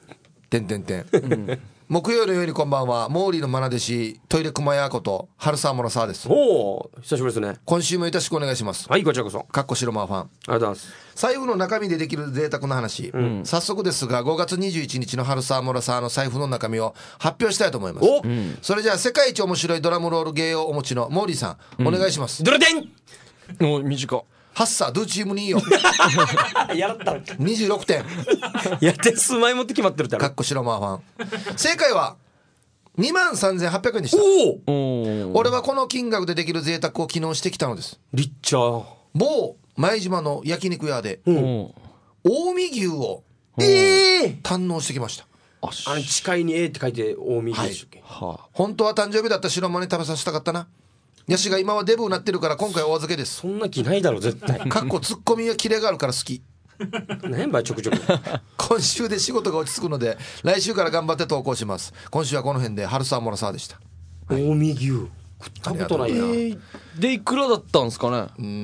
木曜のようにこんばんは。モーリーの愛弟子トイレ熊屋こと春沢諸沢です。 おお久しぶりですね。 今週もよろしくお願いします。 はい、こちらこそ。 かっこ白間ファン。 ありがとうございます。 財布の中身でできる贅沢な話、早速ですが5月21日の春沢諸沢の財布の中身を発表したいと思います。それじゃあ世界一面白いドラムロール芸をお持ちのモーリーさん、お願いします。 ドラデンもう短っ。 ハッサードゥチームにいいよやったら 26点いや点数前もって決まってるってかっこ白マーファン。正解は23,800円でした。俺はこの金額でできる贅沢を昨日してきたのです。 リッチャー某前島の焼肉屋で、近江牛を堪能してきました。 誓いに A って書いて近江牛でしたっけ、 本当は誕生日だった白間に食べさせたかったな。ヤシが今はデブになってるから今回お預けです。 そんな気ないだろ絶対かっこツッコミやキレがあるから好き。 何ばちょくちょく今週で仕事が落ち着くので来週から頑張って投稿します。今週はこの辺で春沢モラサーでした。 近江牛食ったことないな、 でいくらだったんですかね。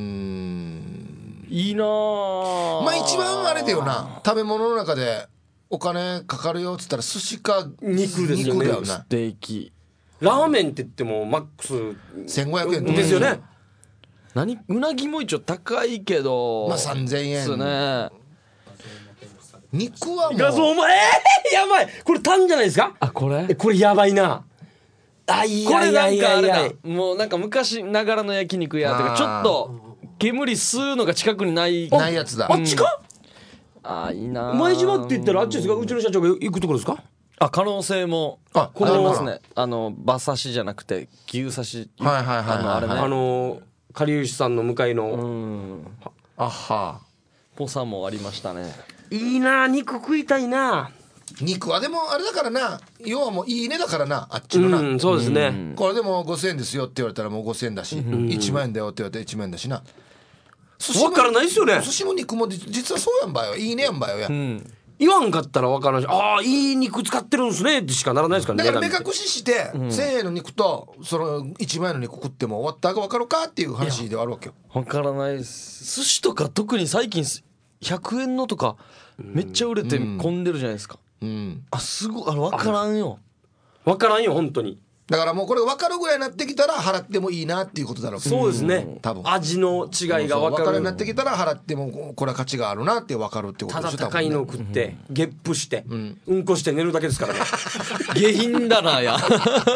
いいなあ。 まあ一番あれだよな、食べ物の中でお金かかるよっつったら寿司か肉ですよね。 肉だよな。 ステーキラーメンって言ってもマックス 1500円ですよね。 うなぎも一応高いけどまあ3000円ですね。 肉はもう画像もやばいこれタンじゃないですか。 あこれこれやばいな。 これなんかあれだ、もうなんか昔ながらの焼肉屋とかちょっと煙吸うのが近くにないやつだ。 あっちか、 いいな。 前島って言ったらあっちですか。うちの社長が行くところですか。 可能性もあありますね。馬刺しじゃなくて牛刺し、あれね、 かりゆしさんの向かいのあはぽさもありましたね。 いいな、肉食いたいな。 肉はでもあれだからな、要はもういいねだからな、あっちのな、 そうですね、 これでも5000円ですよって言われたらもう5000円だし、1万円だよって言われたら1万円だしな。 分からないですよね。 寿司も肉も実はそうやんばよ、いいねやんばよや、 言わんかったら分からないし、ああいい肉使ってるんですねってしかならないですからね。 だから目隠しして1000円の肉とその1万円の肉食っても終わったが分かるかっていう話ではあるわけよ。 分からないです。寿司とか特に最近100円のとかめっちゃ売れて混んでるじゃないですか。すごい分からんよ。 分からんよ本当に。 だからもうこれ分かるぐらいになってきたら払ってもいいなっていうことだろう。 そうですね、 多分味の違いが分かる。 分かるようになってきたら払ってもこれは価値があるなって分かるってことたでしょ。 だ高いのを食って、ゲップして、うんこして寝るだけですからね。 下品だなや。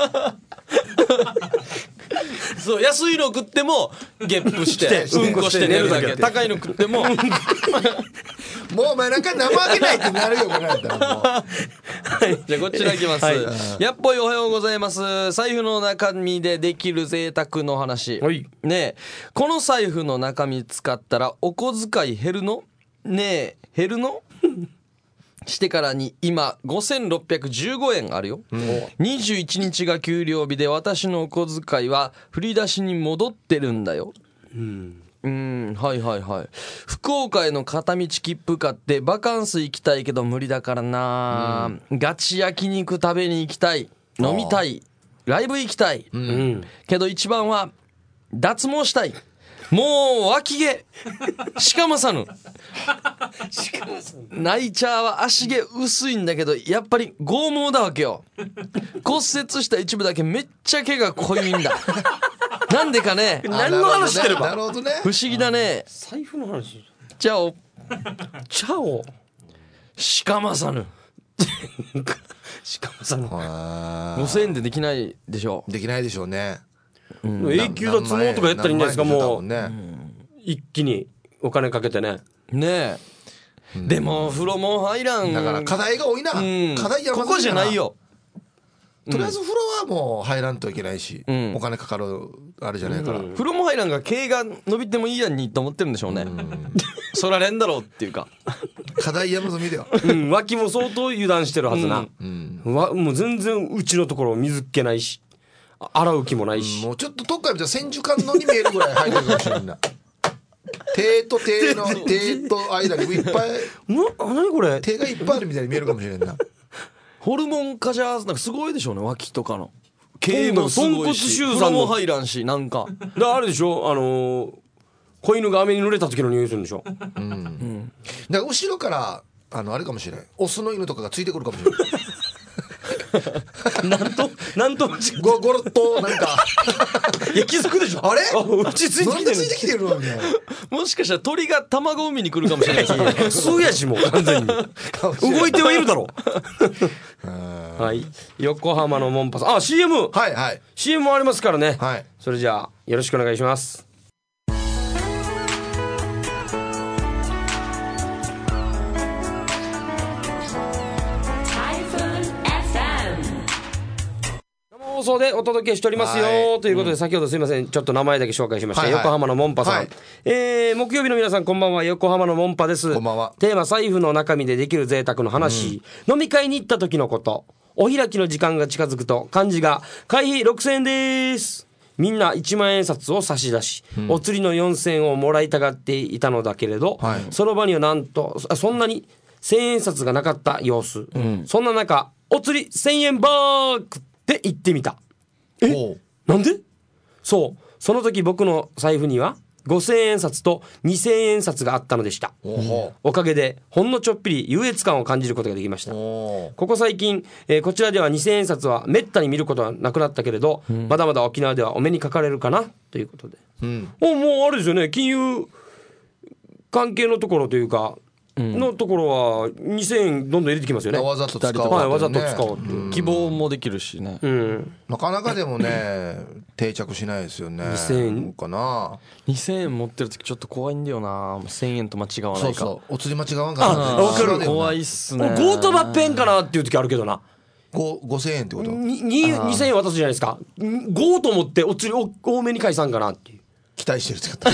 そう安いの食ってもゲップしてうんこして寝るだけ。高いの食ってももうお前なんか生あげないってなるよこれだったらもう。 じゃあこちらいきます、やっぽいおはようございます。財布の中身でできる贅沢の話、ねえこの財布の中身使ったらお小遣い減るのねえ減るのしてからに今5615円あるよ、21日が給料日で私のお小遣いは振り出しに戻ってるんだよ。はいはいはい。福岡への片道切符買ってバカンス行きたいけど無理だからな、ガチ焼肉食べに行きたい、飲みたい、ライブ行きたい、けど一番は脱毛したい。もう脇毛しかまさぬ。ナイチャーは足毛薄いんだけどやっぱり剛毛だわけよ。骨折した一部だけめっちゃ毛が濃いんだ。なんでかね。 何の話してれば。 なるほどね。 不思議だね。 財布の話。 チャオチャオしかまさぬ。 しかまさぬ。 5000円でできないでしょ。 できないでしょうね。 永久脱毛とかやったらいいんじゃないですか。もうね、 一気にお金かけてね。 ねえ、でも風呂も入らん。 だから課題が多いな、課題やここじゃないよ。 とりあえず風呂はもう入らんといけないし、お金かかるあれじゃないから、 風呂も入らんが毛が伸びてもいいやんにと思ってるんでしょうね。そられんだろうっていうか。 課題山積みだよ。 脇も相当油断してるはずな、もう全然うちのところ水っけないし洗う気もないし、 もうちょっとどっか見たら千手観音に見えるぐらい入ってるかもしれないな。手と手の手と間にいっぱい何これ手がいっぱいあるみたいに見えるかもしれないな。 ホルモン化じゃなんかすごいでしょうね、脇とかの毛もすごいし、 豚骨臭風呂も入らんし、なんかあれでしょ、子犬が雨に濡れた時の匂いするんでしょ。 だから後ろからあれかもしれない、オスの犬とかがついてくるかもしれない。 なんとゴロッとなんかいや気づくでしょ。 あれうちついてきてる。 なんでついてきてるのみたいな。 もしかしたら鳥が卵を産みに来るかもしれないですね。 そうやし、もう完全に動いてはいるだろう。はい、横浜のモンパさん、CM、 はいはい、 CM もありますからね、 はい、 それじゃあよろしくお願いします。 放送でお届けしておりますよ、 はい、 ということで、先ほどすいませんちょっと名前だけ紹介しました、 はいはい、 横浜のモンパさん、 はい、 木曜日の皆さんこんばんは、横浜のモンパです。 こんばんは。 テーマ財布の中身でできる贅沢の話、飲み会に行った時のこと、お開きの時間が近づくと漢字が会費6000円です。みんな1万円札を差し出し、お釣りの4000円をもらいたがっていたのだけれど、その場にはなんとそんなに1000円札がなかった様子、そんな中お釣り1000円バークって言ってみた。なんで？そう、その時僕の財布には5000円札と2000円札があったのでした。おかげでほんのちょっぴり優越感を感じることができました。ここ最近、こちらでは2000円札はめったに見ることはなくなったけれど、まだまだ沖縄ではお目にかかれるかなということで、もうあれですよね、金融関係のところというかのところは2000円どんどん入れてきますよね。 わざと使おう、ね、 はい、わざと使おうって、 希望もできるしね、 なかなかでもね定着しないですよね。 2000円かな。 2000円持ってる時ちょっと怖いんだよな。1000円と間違わないか。 そうお釣り間違わんから、ね、 わかる。 怖いっすね。 強盗ばっぺんかなっていう時あるけどな。 5000円ってこと 2000円渡すじゃないですか。5と思ってお釣り多めに返さんかなっていう期待してるって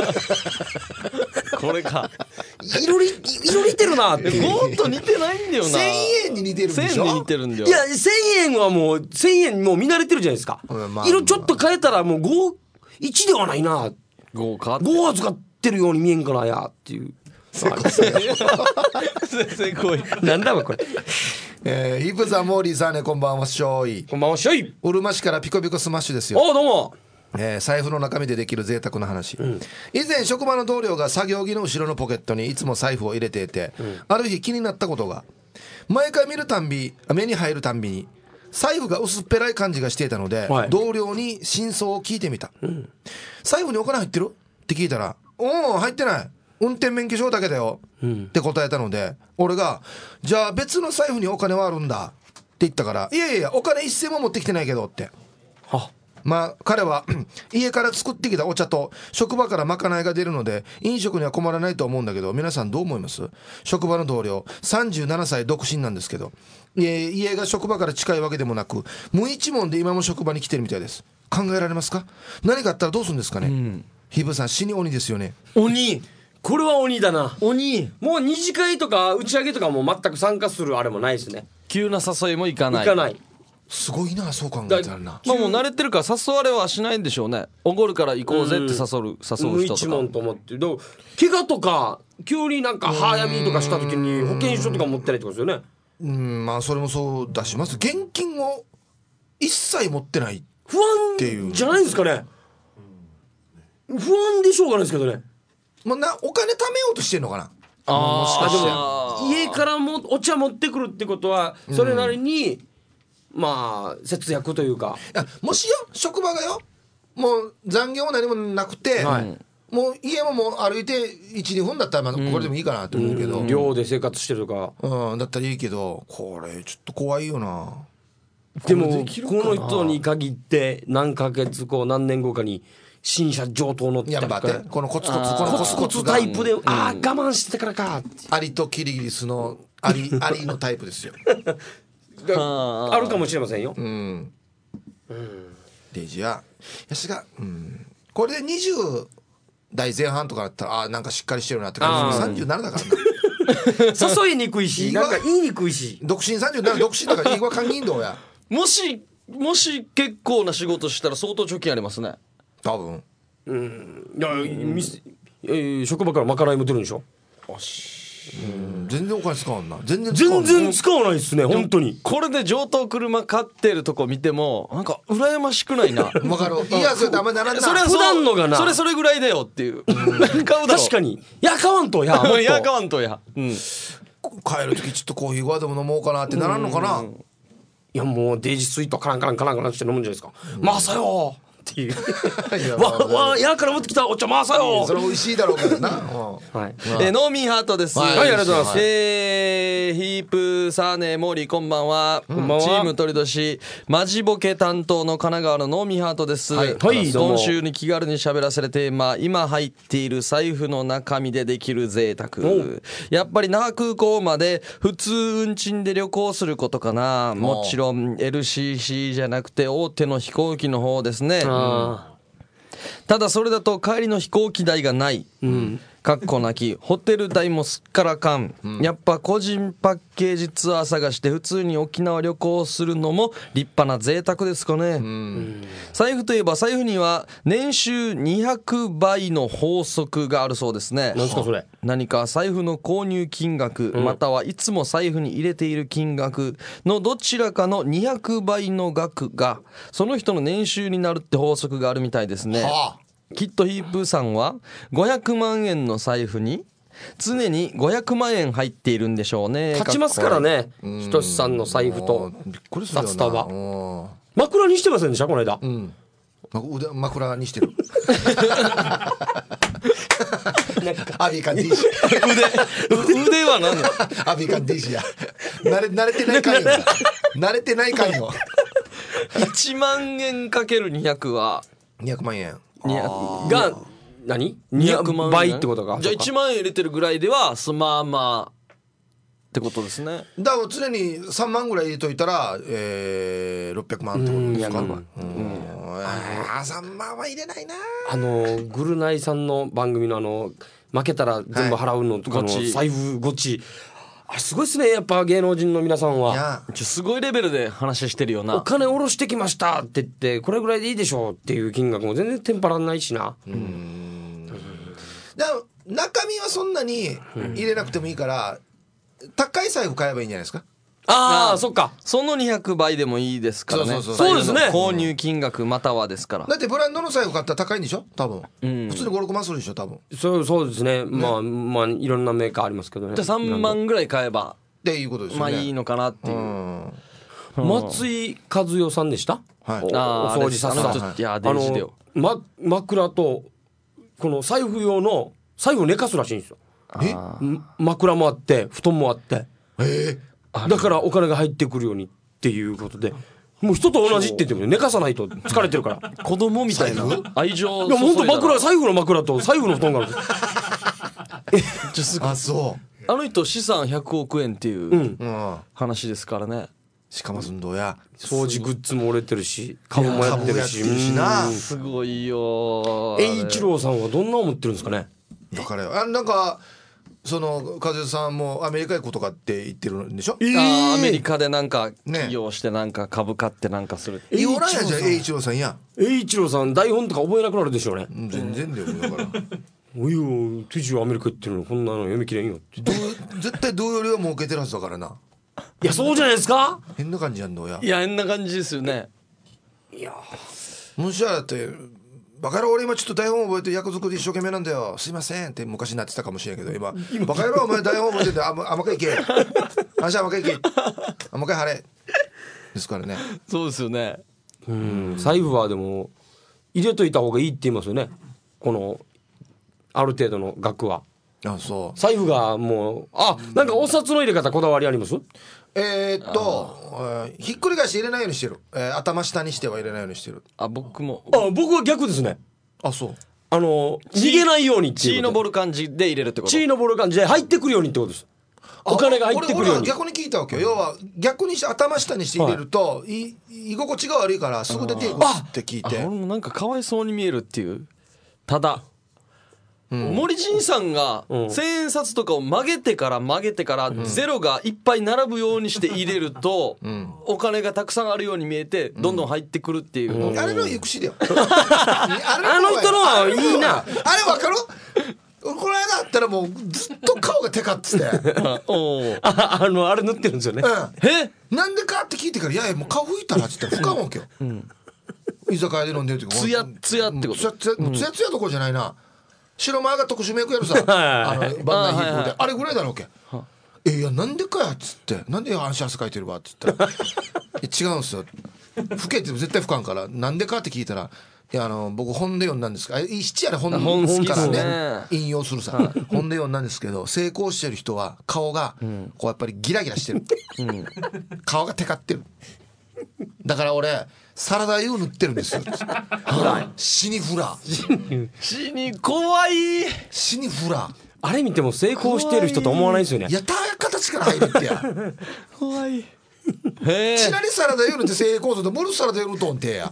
これか色似てるなっていう。 5と似てないんだよな。 1000円に似てるんでしょ。 1000円に似てるんだよ。 いや1000円はもう1000円もう見慣れてるじゃないですか、色ちょっと変えたらもう51ではないな、 5か 5は使ってるように見えんかなやっていう。 全然怖い。 なんだわこれ。 イブザモーリーさんね、こんばんは。しょい。 こんばんは。しょい。 うるま市からピコピコスマッシュですよ。 おどうも。 財布の中身でできる贅沢な話、以前職場の同僚が作業着の後ろのポケットにいつも財布を入れていて、ある日気になったことが、毎回目に入るたんびに財布が薄っぺらい感じがしていたので、同僚に真相を聞いてみた、財布にお金入ってるって聞いたら、入ってない、運転免許証だけだよ、って答えたので、俺がじゃあ別の財布にお金はあるんだって言ったから、いやいやお金一銭も持ってきてないけどって。まあ彼は家から作ってきたお茶と職場からまかないが出るので飲食には困らないと思うんだけど、皆さんどう思います？職場の同僚37歳独身なんですけど、家が職場から近いわけでもなく無一文で今も職場に来てるみたいです。考えられますか？何かあったらどうするんですかね。ヒブさん死に鬼ですよね。 鬼、これは鬼だな。 鬼、 もう二次会とか打ち上げとかも全く参加するあれもないですね。 急な誘いも行かない。 すごいな、そう考えたらな。 まあもう慣れてるから誘われはしないんでしょうね。おごるから行こうぜって誘う人とか。 一問と思って怪我とか急になんか歯やみとかした時に保険証とか持ってないってことですよね。 まあそれもそうだし、まず現金を一切持ってない不安じゃないですかね。不安でしょうがないですけどね。 お金貯めようとしてんのかな。 もしかして家からもお茶持ってくるってことはそれなりに、まあ節約というか、 もしよ職場がよもう残業も何もなくて、もう家ももう歩いて 1,2 分だったらこれでもいいかなと思うけど、 寮で生活してるとか、だったらいいけど、これちょっと怖いよな。 でもこの人に限って何ヶ月何年後かに新車上等のってやっぱこのコツコツタイプで、我慢してたからかアリとキリギリスのアリのタイプですよあるかもしれませんよ。 デイジやしが、これで20代前半とかだったらなんかしっかりしてるなって感じ。37だからな誘いにくいしなんか言いにくいし、 独身37独身だからいいわ歓迎道や。 もし結構な仕事したら相当貯金ありますね多分。 職場からまかないも出るんでしょ。 全然お金使わんな。全然使わないですね本当に。 これで上等車買ってるとこ見てもなんか羨ましくないな。 わかる。いやそれダメならんな。 それ普段のがなそれぐらいだよっていう。 確かに買わんとや買わんとや。 帰る時ちょっとコーヒーご飯でも飲もうかなってならんのかな。 いやもうデイジスイートカランして飲むんじゃないですか。まさよっっていういやわやから持ってきたお茶回さよそれ美味しいだろうからなはい、 ノーミーハートです。 はいありがとうございます。 ヒープサーネモーリーこんばんは。 んばんはチーム鳥年マジボケ担当の神奈川のノーミーハートです。 はいどうも今週に気軽に喋らせるテーマ、今入っている財布の中身でできる贅沢。やっぱり那覇空港まで普通運賃で旅行することかな。もちろん LCC じゃなくて大手の飛行機の方ですね。ただそれだと帰りの飛行機代がない、かっこなきホテル代もすっからかん、やっぱ個人パッケージツアー探して普通に沖縄旅行するのも立派な贅沢ですかね、財布といえば財布には年収200倍の法則があるそうですね。 何すかそれ。 何か財布の購入金額、またはいつも財布に入れている金額のどちらかの200倍の額がその人の年収になるって法則があるみたいですね。きっとヒープーさんは500万円の財布に常に500万円入っているんでしょうね。 立ちますからねひとしさんの財布とびっくりするよな札束枕にしてませんでしたこの間。 枕にしてるアビカン D シ腕は何だアビカン D シや慣れてないかんよ慣れてないかんよ 1万円かける200は 200万円が何 200万円倍ってことか。 じゃあ1万円入れてるぐらいではまあまあってことですね。 だから常に3万ぐらい入れといたら、600万ってことですか。3万は入れないな。 グルナイさんの番組の負けたら全部払うのとかの財布ゴチ、あれすごいっすね。やっぱ芸能人の皆さんはすごいレベルで話してるよな。 お金下ろしてきましたって言ってこれぐらいでいいでしょうっていう金額も全然テンパらないしな。 だから中身はそんなに入れなくてもいいから、高い財布買えばいいんじゃないですか。 ああそっか。 その200倍でもいいですからね。 そうですね。 購入金額またはですから。 だってブランドの財布買ったら高いんでしょ多分、普通に5、6万するでしょ多分。 そうですね。まあいろんなメーカーありますけどね。 じゃあ3万ぐらい買えばっていうことですよね。 まあいいのかなっていう。 松井和代さんでした。 はい。 お掃除させた。 いやデジでよ。 枕とこの財布用の財布を寝かすらしいんですよ。枕もあって布団もあって。だからお金が入ってくるようにっていうことで、もう人と同じって言っても寝かさないと疲れてるから子供みたいな愛情。 いや本当財布の枕と財布の布団があるんです。 あそうあの人資産100億円っていう話ですからね。 しかも運動や掃除グッズも売れてるし株もやってるしすごいよ。 栄一郎さんはどんな思ってるんですかね。 だからなんかその和代さんもアメリカ行くことかって言ってるんでしょ。 アメリカでなんか起業してなんか株買ってなんかする。 おらんやじゃん栄一郎さんや。 栄一郎さん台本とか覚えなくなるでしょうね。 全然だよだからおいよテジアメリカ行ってるのこんなの読み切れんよって絶対同様りは儲けてるはずだからな。 いやそうじゃないですか。 変な感じやんのや。 いや変な感じですよね。 いやもしやだってバカ野郎俺今ちょっと台本覚えて役作り一生懸命なんだよすいませんって昔なってたかもしれんけど今バカ野郎お前台本覚えてて甘かいけ話甘かいけ甘かい晴れですからね。 そうですよね。 財布はでも入れといた方がいいって言いますよね。このある程度の額は。 あそう財布がもうなんかお札の入れ方こだわりあります？ ひっくり返して入れないようにしてる、頭下にしては入れないようにしてる。 僕も僕は逆ですね。 そう逃げないようにっていう血のぼる感じで入れるってこと。 血のぼる感じで入ってくるようにってことです。お金が入ってくるように。 俺は逆に聞いたわけよ。要は逆にして頭下にして入れると、居心地が悪いからすぐ出ていくって聞いて。 俺もなんかかわいそうに見えるっていう。ただ森仁さんが1000円札とかを曲げてからゼロがいっぱい並ぶようにして入れるとお金がたくさんあるように見えてどんどん入ってくるっていうの。 あれの行くしだよあの人のはいいな。 あれ分かる？この間あったらもうずっと顔がテカっつってあれ塗ってるんですよね。 なんでかって聞いてからいやもう顔拭いたらっつって拭かんわけよ。居酒屋で飲んでる時ツヤツヤってこと。 ツヤツヤどころじゃないな。白間が特殊メイクやるさバンダイヒープであれぐらいだろうけ。いやなんでかやっつってなんで足汗かいてるわっつったら違うんすよ拭けって絶対拭かんからなんでかって聞いたらいや僕本で読んだんですか、七あれ本本好きからですねね引用するさ、本で読んだんですけど、成功してる人は顔がこうやっぱりギラギラしてる、顔がテカってる、だから俺サラダ油塗ってるんですよ死にフラ死に怖い。 死にフラあれ見ても成功してる人と思わないですよね。 やったー形から入るってや怖い。へえ。 ちなりサラダ油塗って成功するとムルサラダ油塗とんてや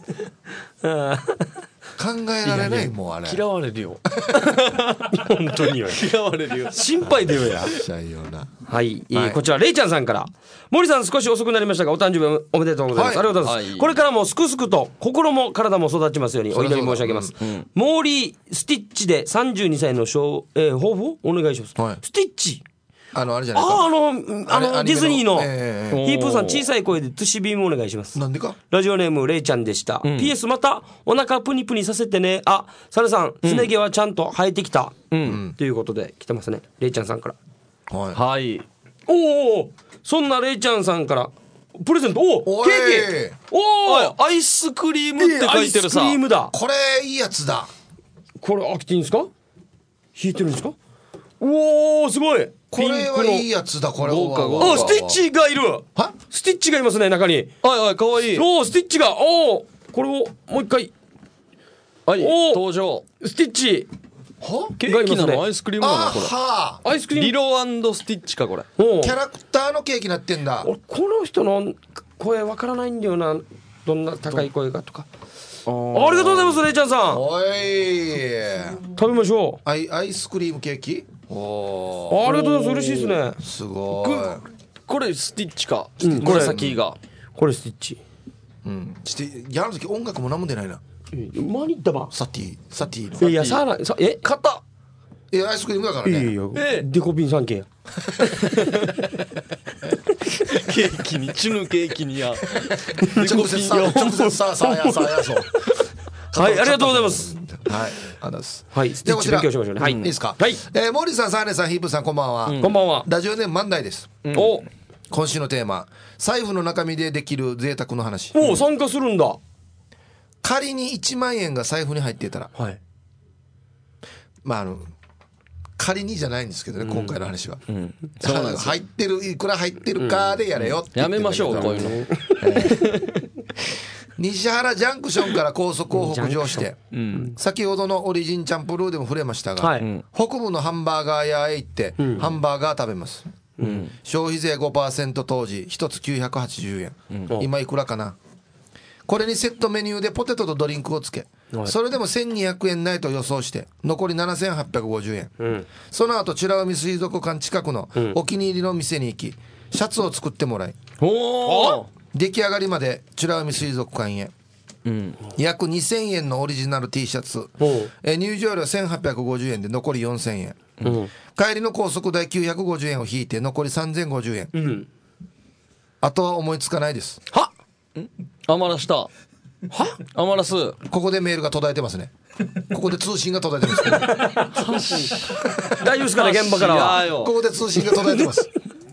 考えられない。もうあれ嫌われるよ。 本当によ。 嫌われるよ。 心配だよや。 しゃいよな。 はい、こちらレイちゃんさんから、森さん少し遅くなりましたがお誕生日おめでとうございます、 はいありがとうございます、 はい、 これからもすくすくと心も体も育ちますようにお祈り申し上げます、モーリースティッチで32歳の抱負をお願いします、 はいスティッチあれじゃないか。 あのあれディズニーの、 えヒープーさん小さい声でトゥシビームお願いしますなんでか。 ラジオネームレイちゃんでした、PS またお腹プニプニさせてね。あ、サルさんすね毛はちゃんと生えてきた、ということで来てますね、レイちゃんさんからはい。 はい。 おお、そんなレイちゃんさんからプレゼント、おお、ケおいーキ、おお、 アイスクリームって書いてるさ。 アイスクリームだ。 これいいやつだ。 これ開けていいんですか？引いてるんですか？おお、すごい。 これはいいやつだ。これ豪華豪華あ、スティッチがいる。 はスティッチがいますね、中に。 はいはい、かわいい。 おお、スティッチが、おお、これをもう一回。 はい、 お登場。 スティッチ。 はケーキながいますねのアイスクリームなのこれ。 はアイスクリーム。 リロスティッチかこれ。 おおキャラクターのケーキなってんだ。 俺この人の声わからないんだよな。どんな高い声がとか。ありがとうございます、レイちゃんさん。 おい。 食べましょアイスクリームケーキ。おう。ありがとうございます、嬉しいですね。 すごい。 これスティッチか。 これ紫が。 これスティッチ。 してやるとき音楽も何も出ないな。 マニダバ。 サティの。 いや、さら、 硬。 アイスクリームだからね。 いやいや、デコピン3件や。 ケーキにチュヌケーキにや。 直接さやそう。 はい、ありがとうございます。 はい、あざす。 はい、スティッチ勉強しましょうね。はい、 いいですか。 はい、 モーリーさん、サーネさん、ヒープさん、こんばんは。 こんばんは。 ラジオネーム万代です。 お、 今週のテーマ、財布の中身でできる贅沢の話。 もう参加するんだ。 仮に1万円が財布に入っていたら、 はい。 まあ仮にじゃないんですけどね、今回の話は。 そうなんですよ入ってる、いくら入ってるかでやれよって言ってるやめましょうこういうの。 西原ジャンクションから高速を北上して、先ほどのオリジンチャンプルーでも触れましたが、 はい北部のハンバーガー屋へ行って、ハンバーガー食べます、消費税 5% 当時1つ980円、今いくらかな。これにセットメニューでポテトとドリンクをつけ、それでも1200円ないと予想して残り7850円、その後美ら海水族館近くのお気に入りの店に行きシャツを作ってもらい、 おお。 出来上がりまで美ら海水族館へ、約2000円のオリジナル T シャツ、入場料1850円で残り4000円、帰りの高速代950円を引いて残り3050円、あとは思いつかないです。 は、 余らした。は？余らす。 ここでメールが途絶えてますね。ここで通信が途絶えてます、 大丈夫ですかね、現場からは。 よここで通信が途絶えてます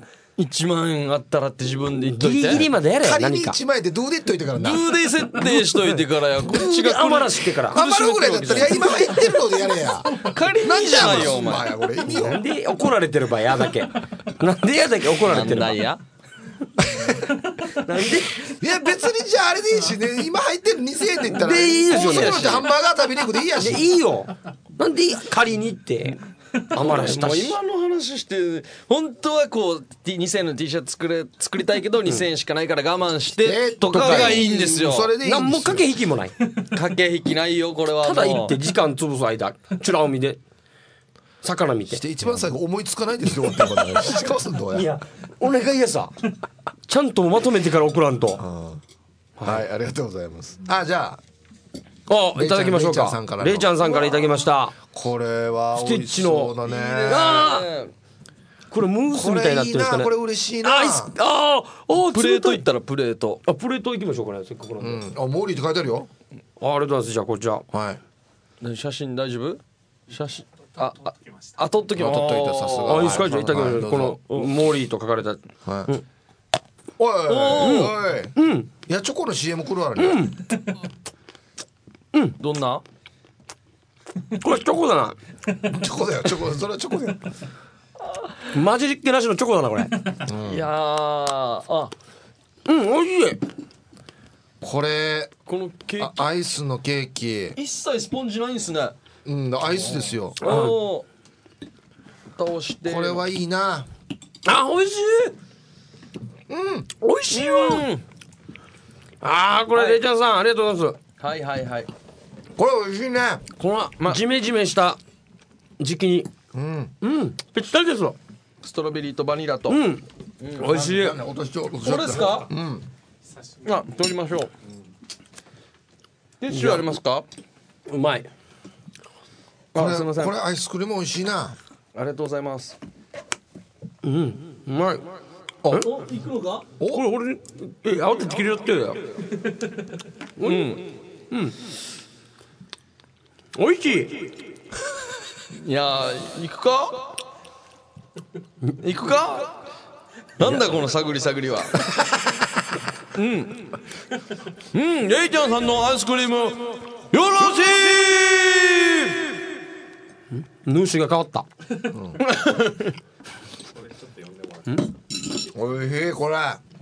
1万円あったらって自分で言っといて。 ギリギリまでやれ。 仮に何か。 1万円でドゥーでっといてからな。 ドゥーで設定しといてからや。こっちが余らしてから。 余るぐらいだったら、いや今入ってるのでやれや。 仮にじゃないよお前。 これ意味よ。 なんで怒られてる場合やだけ。なんでやだけ怒られてる場合。 なんだいや。 なんで。 いや別にじゃああれでいいしね、今入ってる2000円って言ったらでいいですよね高速乗ってハンバーガー食べに行くでいいやし。 でいいよ。なんで仮にって余らしたし。 もう今の話して本当はこう2000円の T シャツ作りたいけど2000円しかないから我慢してとかがいいんですよ。 それでいいんですよ。 何も駆け引きもない。 駆け引きないよこれはもう。 ただ行って時間潰す間、美ら海で魚見てし。て一番最後思いつかないですよってことだよ。しかもすんどうや。 いや、お願いやさ。ちゃんとまとめてから送らんと。 はい、ありがとうございます。あ、じゃああ、いただきましょうか。レイちゃんさんからいただきました。 これはスティッチの美味しそうだね。 あー、これムースみたいになってるんですかね。 これ嬉しいな。 アイス、あー、 プレートいいったらプレート。 あ、プレート行きましょうかね、せっかくなんで。 あ、モーリーって書いてあるよ。 ありがとうございます。じゃあこちら。 はい。 写真大丈夫？写真撮っときます。 撮っといたさすが。 あ、いいですか。じゃあいただきましょう。こはいどうぞのモーリーと書かれた。 はい。おいおいおい。いやチョコの CM 来るわね。 どんな？ これチョコだな。 チョコだよ、チョコ、それはチョコだよ。 混じりっけなしのチョコだなこれ。 いやー、 美味しい。 これこのケーキアイスのケーキ、 一切スポンジないんすね。 アイスですよ。 おー、倒して。 これはいいな。 美味しい。美味しいわ。これレイちゃんさんありがとうございます。 はいはいはい。 これ美味しいね。 このジメジメした時期にぴったりですよ。 ストロベリーとバニラと。 美味しい。 落としちゃう。 これですか？取りましょう。ティッシュありますか？ うまい。 これすみません。 これアイスクリーム美味しいな。 ありがとうございます。 うまい。 お、行くのか？ これ俺慌てて切り寄ってるよ。美味しい。 いやー、行くか？行くか？なんだこの探り探りは。レイちゃんさんのアイスクリームよろしい。 主が変わった。 おいしいこれ。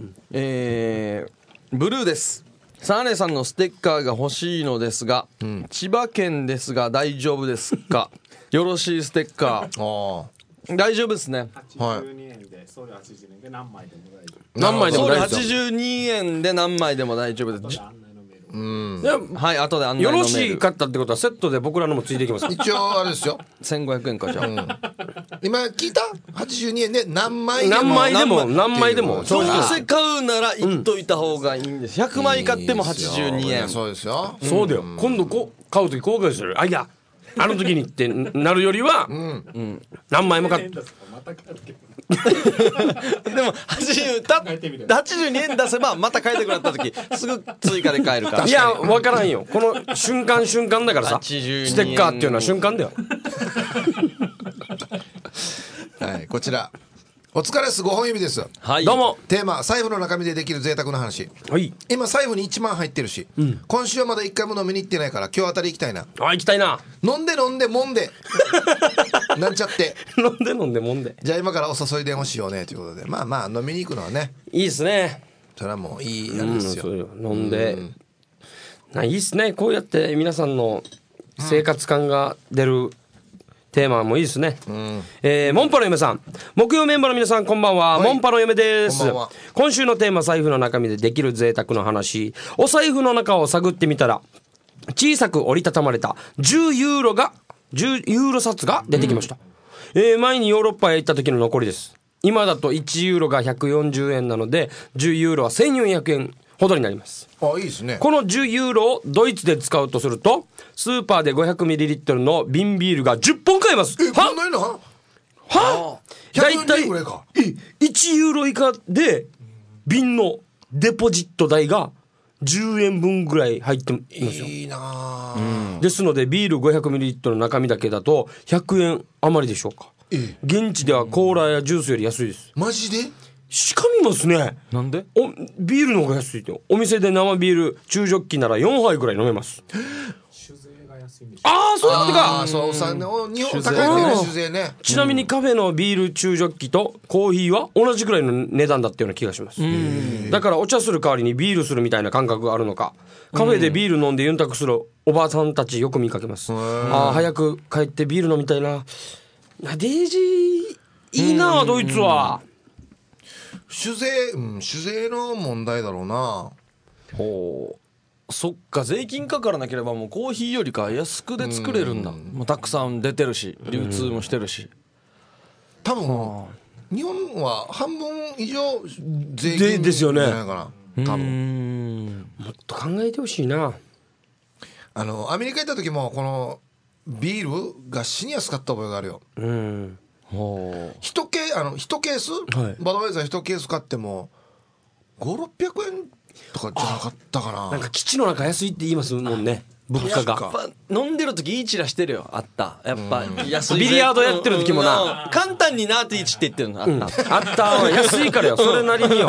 ブルーです。サーネさんのステッカーが欲しいのですが、千葉県ですが大丈夫ですか？よろしいステッカー。大丈夫ですね。 82円で送料80円で何枚でも大丈夫。 何枚でも送料大丈夫。 82円で何枚でも大丈夫です。 案内のメール。 はい、後で案内よのメール。 ろしいかったってことはセットで僕らのもついていきますか？ 一応あれですよ。 1500円かじゃあ。 今聞いた？82円で何枚でも。 何枚でも。 どうせ買うなら言っといた方がいいんです。100枚買っても82円。 そうですよ。 そうだよ。今度買うとき後悔する。いやあの時にってなるよりは何枚も買って。 また買うけど。 でも82円出せばまた買いたくなった時すぐ追加で買えるから。 いや分からんよ。この瞬間だからさ。 82円ステッカーっていうのは瞬間だよ。 はい、こちらお疲れっす5本指です。 はい。 どうも。 テーマ財布の中身でできる贅沢な話。 はい。 今財布に1万入ってるし、今週はまだ1回も飲みに行ってないから今日あたり行きたいな。 行きたいな。 飲んでもんでなんちゃって。 飲んでもんで。 じゃあ今からお誘い電話しようねということで、まあ飲みに行くのはね、 いいですね。 それはもういいなんですよ。 そうよ飲んで。いいっすね。こうやって皆さんの生活感が出るテーマもいいですね。モンパの嫁さん、木曜メンバーの皆さんこんばんは。モンパの嫁です。 こんばんは。 今週のテーマ、財布の中身でできる贅沢の話。お財布の中を探ってみたら小さく折りたたまれた10ユーロ札が出てきました。前にヨーロッパへ行った時の残りです。今だと1ユーロが140円なので10ユーロは1400円ほどになります。 あ、いいですね。 この10ユーロをドイツで使うとするとスーパーで 500ml の瓶ビールが10本買えます。 こんなになだいたい 140ぐらいか。 1ユーロ以下で瓶のデポジット代が10円分ぐらい入っていますよ。 いいなあ、 ですのでビール 500ml の中身だけだと100円余りでしょうか。現地ではコーラやジュースより安いです。 マジで？ しかみますね。 なんで？ ビールの方が安いってよ。お店で生ビール中ジョッキなら4杯ぐらい飲めます。 酒税が安いんでしょ。 ああそうやってか。 そうさ、日本高いんだよね、酒税ね。 ちなみにカフェのビール中ジョッキとコーヒーは同じくらいの値段だったような気がします。だからお茶する代わりにビールするみたいな感覚があるのか、カフェでビール飲んでユンタクするおばあさんたちよく見かけます。早く帰ってビール飲みたいな。デージいいなドイツは。 酒税の問題だろうな。 ほう。そっか、税金かからなければもうコーヒーよりか安くで作れるんだ。もうたくさん出てるし流通もしてるし。 多分日本は半分以上税金ですよねじゃないかな。多分もっと考えてほしいな。 アメリカ行った時もこのビールが死にやすかった覚えがあるよ。1ケース、バドワイザー1ケース買っても500-600円とかじゃなかったかな。 なんか基地の中安いって言いますもんね、物価が。 やっぱ飲んでる時いいチラしてるよ。あったやっぱ安い。 ビリヤードやってる時もな、 簡単になーって1って言ってるのあった。 あった安いからよ。それなりによ。 ちょ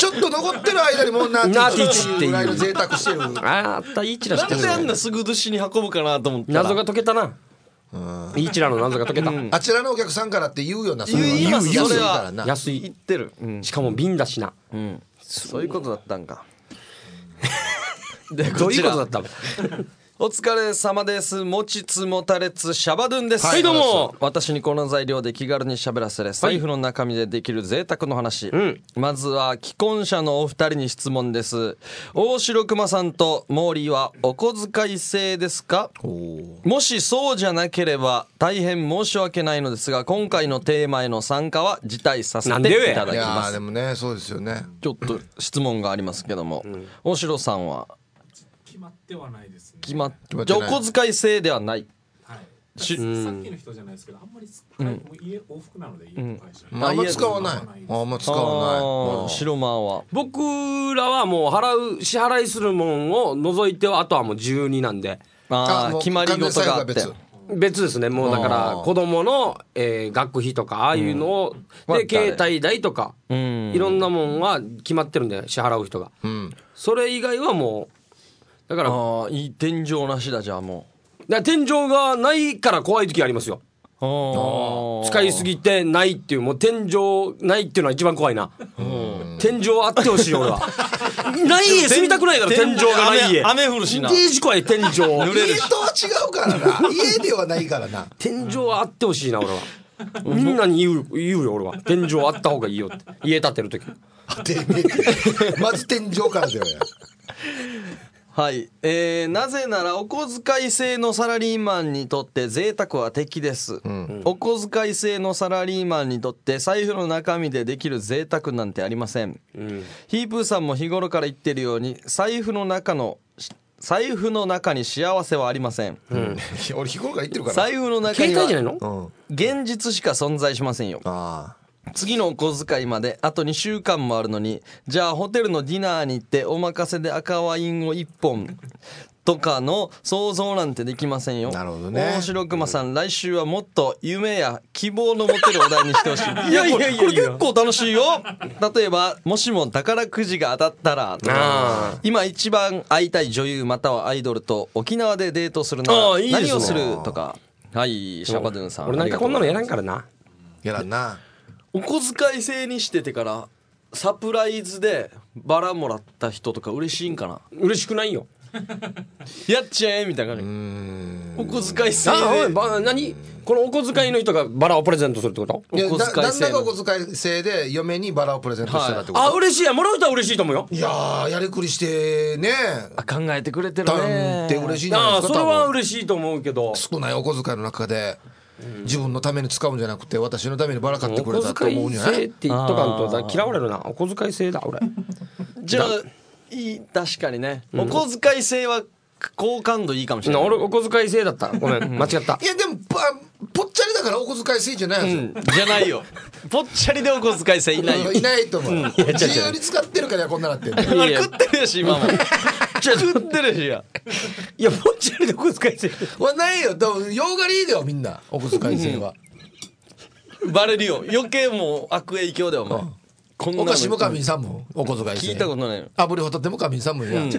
ょっと残ってる間にもうナーティーチっていうぐらいの贅沢してる。 あったいいチラ知ってるなんであんなすぐ寿司に運ぶかなと思ったら謎が解けたな。いいチラの謎が解けた。 あちらのお客さんからって言うよな。それは言います言うそれはからな。 安い。 言ってる、 しかも瓶だしな。 そういうことだったんか。 どういうことだったの？ お疲れ様です。持ちつ持たれつシャバドゥンです。 はいどうも。 私にこの材料で気軽に喋らせれ、財布の中身でできる贅沢の話、まずは既婚者のお二人に質問です。大城熊さんとモーリーはお小遣い制ですか？もしそうじゃなければ大変申し訳ないのですが、今回のテーマへの参加は辞退させていただいやきます。 ーでもねそうですよね。 ちょっと質問がありますけども、大城さんは決まってはないですね。 決まっってないじゃあお小遣い制ではない。 はい。さっきの人じゃないですけど、あんまりもう家往復なので家と会社。 あんま使わない。あんま使わない。 白間は僕らはもう支払いするもんを除いてはあとはもう12なんでもう決まり事があって完全財布は別ですね。もうだから子供の、学費とかああいうのを、で携帯代とか、いろんなもんは決まってるんで支払う人が、それ以外はもうだからいい天井なしだ。じゃあもだから天井がないから怖い時ありますよ。 う使いすぎてないっていう、もう天井ないっていうのは一番怖いな。天井あってほしい俺は。ない家住みたくないから天井がない家。 雨降るしな。 デージ怖い天井。 家とは違うからな。家ではないからな。 天井はあってほしいな俺は。みんなに言うよ俺は。天井あった方がいいよって。家建てる時。 まず天井からだよや。 はい、なぜならお小遣い制のサラリーマンにとって贅沢は敵です、お小遣い制のサラリーマンにとって財布の中身でできる贅沢なんてありません、ヒープーさんも日頃から言ってるように財布の中に幸せはありません、 俺日頃から言ってるから。 財布の中に携帯じゃないはの？ 現実しか存在しませんよ。 あ次のお小遣いまであと2週間もあるのに、じゃあホテルのディナーに行ってお任せで赤ワインを1本とかの想像なんてできませんよ。 なるほどね。 大城熊さん、来週はもっと夢や希望の持てるお題にしてほしい。いやこれ結構楽しいよ。例えばもしも宝くじが当たったらとか、今一番会いたい女優またはアイドルと沖縄でデートするならいいですね何をするとか。はい、シャバドゥンさん。 俺なんかこんなのやらんからな。 やらんな。 お小遣い制にしててからサプライズでバラもらった人とか嬉しいんかな。 嬉しくないよ。 やっちゃえみたいな感じ。お小遣い制おいで何このお小遣いの人がバラをプレゼントするってこと？ お小遣い制旦那がお小遣い制で嫁にバラをプレゼントしてたってこと？ あ、嬉しいや。もらう人は嬉しいと思うよ。 いやーやりくりしてね。 考えてくれてるたんねって嬉しいんじゃないですか。 それは多分嬉しいと思うけど、 少ないお小遣いの中で自分のために使うんじゃなくて私のためにバラ買ってくれおたと小遣い思うんじゃない？ 制って言っとかんと嫌われるな。お小遣い制だ俺。 じゃあ確かにね、お小遣い制は好感度いいかもしれない。 俺お小遣い制だった。ごめん間違った。 いやでもぽっちゃりだからお小遣い制じゃないんですよ。 じゃないよ。ぽっちゃりでお小遣い制いないよ。 いないと思う。自由に使ってるからこんななってんの。 あれ食ってるし今も。食ってるしや。 いやぽっちゃりでお小遣い制。 はないよ。でも洋がりだよみんなお小遣い制は。 バレるよ。余計もう悪影響だよお前。こんなのお菓子もかみんさんもお小遣い制。 聞いたことないよ。 炙りホタテもかみんさんもや。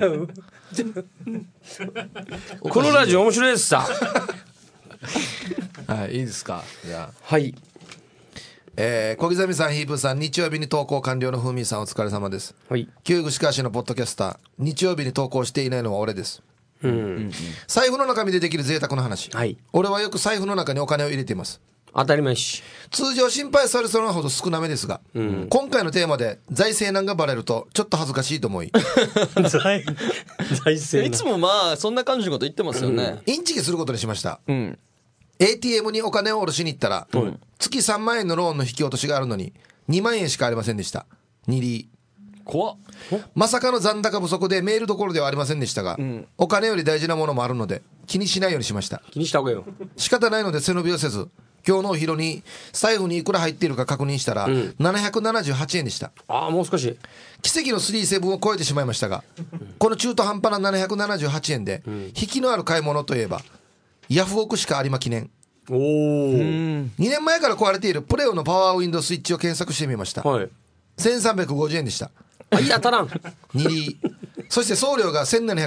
このラジオ面白いですさ。 はいいいですか。じゃあはい小刻さんヒープーさん日曜日に投稿完了のふみさんお疲れ様です。 はい。 旧串川市のポッドキャスター日曜日に投稿していないのは俺です。財布の中身でできる贅沢の話、 はい。 俺はよく財布の中にお金を入れています。 当たり前し。 通常心配されそうなほど少なめですが、今回のテーマで財政難がバレるとちょっと恥ずかしいと思い財政いつもまあそんな感じのこと言ってますよね。 インチキすることにしました。 うん。 ATM にお金を下ろしに行ったら、月3万円のローンの引き落としがあるのに2万円しかありませんでした。2リ怖っ。 まさかの残高不足でメールどころではありませんでしたが、お金より大事なものもあるので気にしないようにしました。 気にした方がいいよ。 仕方ないので背伸びをせず今日のお昼に財布にいくら入っているか確認したら、778円でした。 ああもう少し。 奇跡の37を超えてしまいましたが、この中途半端な778円で引きのある買い物といえばヤフオクしか有馬記念。 おお。 2年前から壊れているプレオのパワーウィンドウスイッチを検索してみました。 はい。 1350円でした。 あいや当たらん 2リそして送料が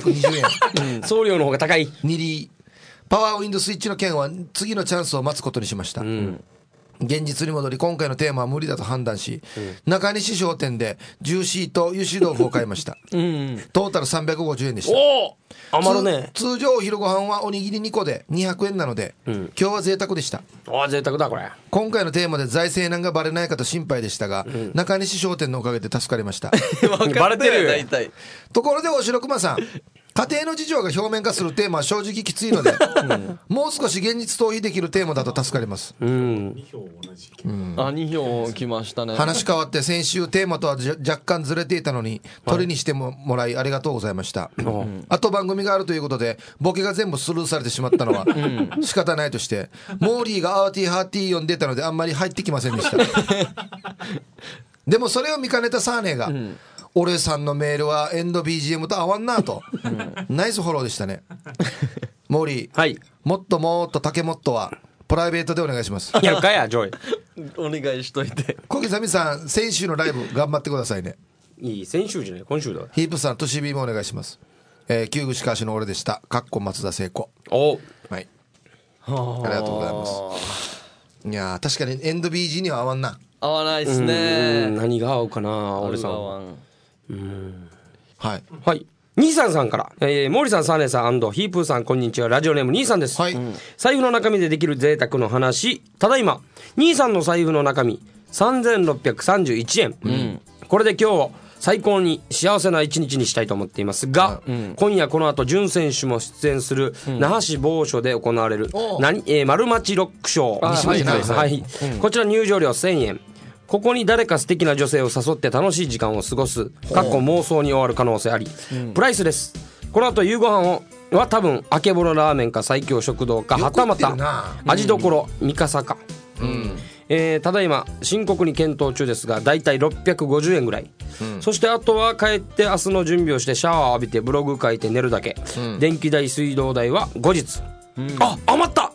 1720円送料の方が高い。 2リパワーウィンドスイッチの件は次のチャンスを待つことにしました、現実に戻り今回のテーマは無理だと判断し、中西商店でジューシーと油脂豆腐を買いました、トータル350円でした。 おお余るね。 通常お昼ご飯はおにぎり2個で200円なので、今日は贅沢でした。 あ贅沢だこれ。 今回のテーマで財政難がバレないかと心配でしたが、中西商店のおかげで助かりましたバレてるよ大体。 ところでおしろくまさん、家庭の事情が表面化するテーマは正直きついので、もう少し現実逃避できるテーマだと助かります。 2票同じ。 あ2票来ましたね。 話変わって先週テーマとは若干ずれていたのに取りにしてもらいありがとうございました、あと番組があるということでボケが全部スルーされてしまったのは仕方ないとして、モーリーがアーティーハーティー読んでたのであんまり入ってきませんでしたでもそれを見かねたサーネが、俺さんのメールはエンド BGM と合わんなと、ナイスフォローでしたねモーリー、 はいもっともっと竹もっとはプライベートでお願いします。 やるかやジョイ。 お願いしといて。 小木さみさん、先週のライブ頑張ってくださいね。 いい先週じゃない今週だ。 ヒープさんと CB もお願いします。旧串川市の俺でした。かっこ松田聖子。 おはい。ありがとうございます。いや確かにエンド BG には合わんな。 合わないですね。 何が合うかな俺さん。 合わん。 はい。 はい兄さんさんから、森さん、サーネさん&ヒープーさん、こんにちは。ラジオネーム兄さんです。 はい。 財布の中身でできる贅沢の話。ただいま、兄さんの財布の中身、3631円。これで今日を最高に幸せな一日にしたいと思っていますが、今夜この後、準選手も出演する、那覇市某所で行われる、丸町ロックショー。西村です。はい。こちら入場料1000円。ここに誰か素敵な女性を誘って楽しい時間を過ごす妄想に終わる可能性あり、プライスです。この後夕ご飯は多分あけぼろラーメンか最強食堂かはたまた味どころ三笠か、ただいま深刻に検討中ですがだいたい650円ぐらい、そしてあとは帰って明日の準備をしてシャワーを浴びてブログ書いて寝るだけ、電気代水道代は後日、あ余った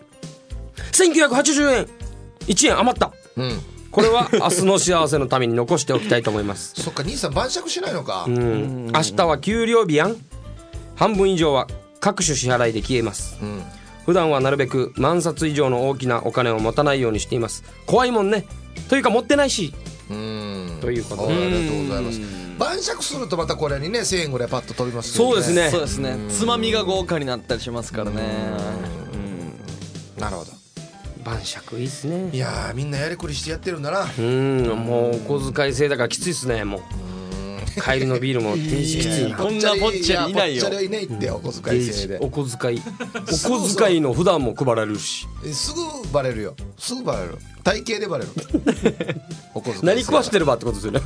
1980円1円余った、これは明日の幸せのために残しておきたいと思いますそっか兄さん晩酌しないのか。 明日は給料日やん。半分以上は各種支払いで消えます、普段はなるべく万札以上の大きなお金を持たないようにしています。怖いもんねというか持ってないしということで、 ありがとうございます。晩酌するとまたこれにね1000円ぐらいパッと飛びますけどね。 そうですねそうですね。つまみが豪華になったりしますからね。 なるほど。 晩酌いいっすね。 いやみんなやりくりしてやってるんだな。 もうお小遣い制だからきついっすね。もう帰りのビールもきついな。 こんなぼっちゃりいないよ。 ぽっちゃりいないってお小遣い制で。 お小遣いの普段も配られるし。 すぐバレるよ。すぐバレる。体型でバレる。お小遣い制。 何食わしてればってことですよね。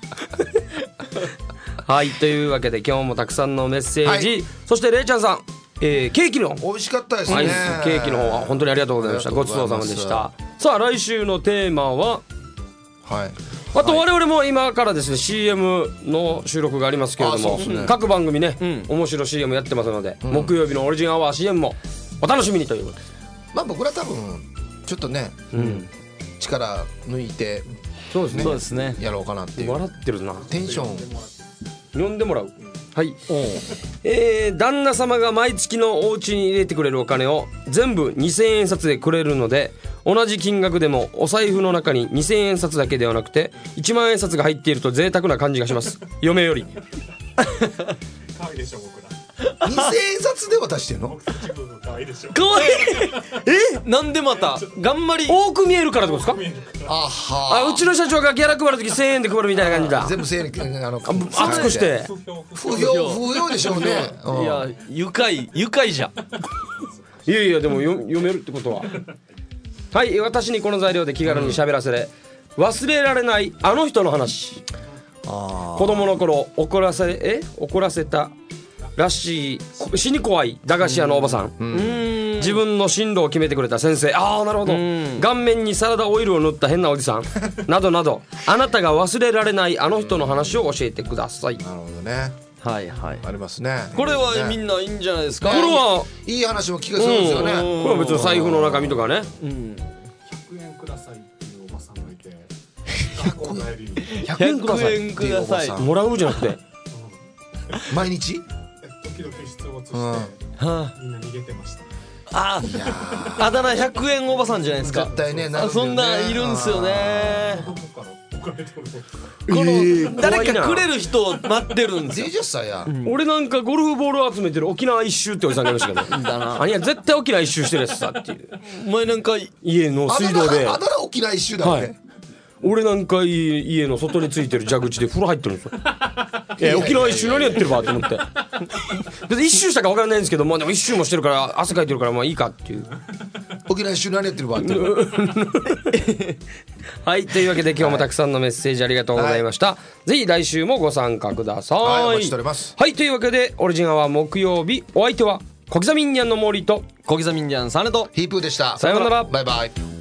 はいというわけで今日もたくさんのメッセージ、そしてれいちゃんさん。ケーキの美味しかったですね、 ケーキの方は本当にありがとうございました。ごちそうさまでした。さあ来週のテーマは、あと我々も今からですね CM の収録がありますけれども、各番組ね、面白い CM やってますので、木曜日のオリジンアワー CM もお楽しみにということです。 まあ僕ら多分ちょっとね、力抜いてそうですねやろうかなっていう。 笑ってるな。 テンション呼んでもらう。はい、旦那様が毎月のお家に入れてくれるお金を全部2000円札でくれるので、同じ金額でもお財布の中に2000円札だけではなくて1万円札が入っていると贅沢な感じがします。嫁より可愛いでしょ僕ら。 2000円札で渡してんの。 僕たち分が可愛いでしょ。 かわいい。なんでまた頑張り多く見えるからってことですか。 あはうちの社長がギャラ配るとき1000円で配るみたいな感じだ。 全部1000円厚くして不評でしょうね。 いや愉快じゃん。 いやいやでも読めるってことははい、私にこの材料で気軽に喋らせれ、忘れられないあの人の話。子供の頃怒らせたらしい死に怖い駄菓子屋のおばさん、自分の進路を決めてくれた先生、なるほど、顔面にサラダオイルを塗った変なおじさんなどなど、あなたが忘れられないあの人の話を教えてください。 なるほどね。 はいはい。 ありますね。 これはみんないいんじゃないですか。 これはいい話も聞かせるんですよね。 これは別に財布の中身とかね。 100円くださいっていうおばさんがいて、 100円ください 100円くださいってうおばさんもらうじゃなくて毎日時々出没して、 はあみんな逃げてました。 ああだ名100円おばさんじゃないですか。 絶対ねなるんだよねそんなんいるんすよね。 どこから置かれてるの。 この誰怖いなかくれる人を待ってるんですよ。 DJ さんや俺なんかゴルフボールを集めてる沖縄一周っておじさんがいましたけどだな。 何や絶対沖縄一周してるやつさっていうお前なんか家の水道であだ名沖縄一周だよね、 はい俺なんか家の外についてる蛇口で風呂入ってるんですよ沖縄一周何やってるばと思って別に一周したか分からないんですけどもでも一周もしてるから汗かいてるからまあいいかっていう沖縄一周何やってるばってはいというわけで今日もたくさんのメッセージありがとうございました、ぜひ来週もご参加ください。 はいお待ちしております。 はいというわけでオリジンアワー木曜日お相手は小刻みインディアンの森と小刻みインディアンサネとヒープーでした。 さようならバイバイ。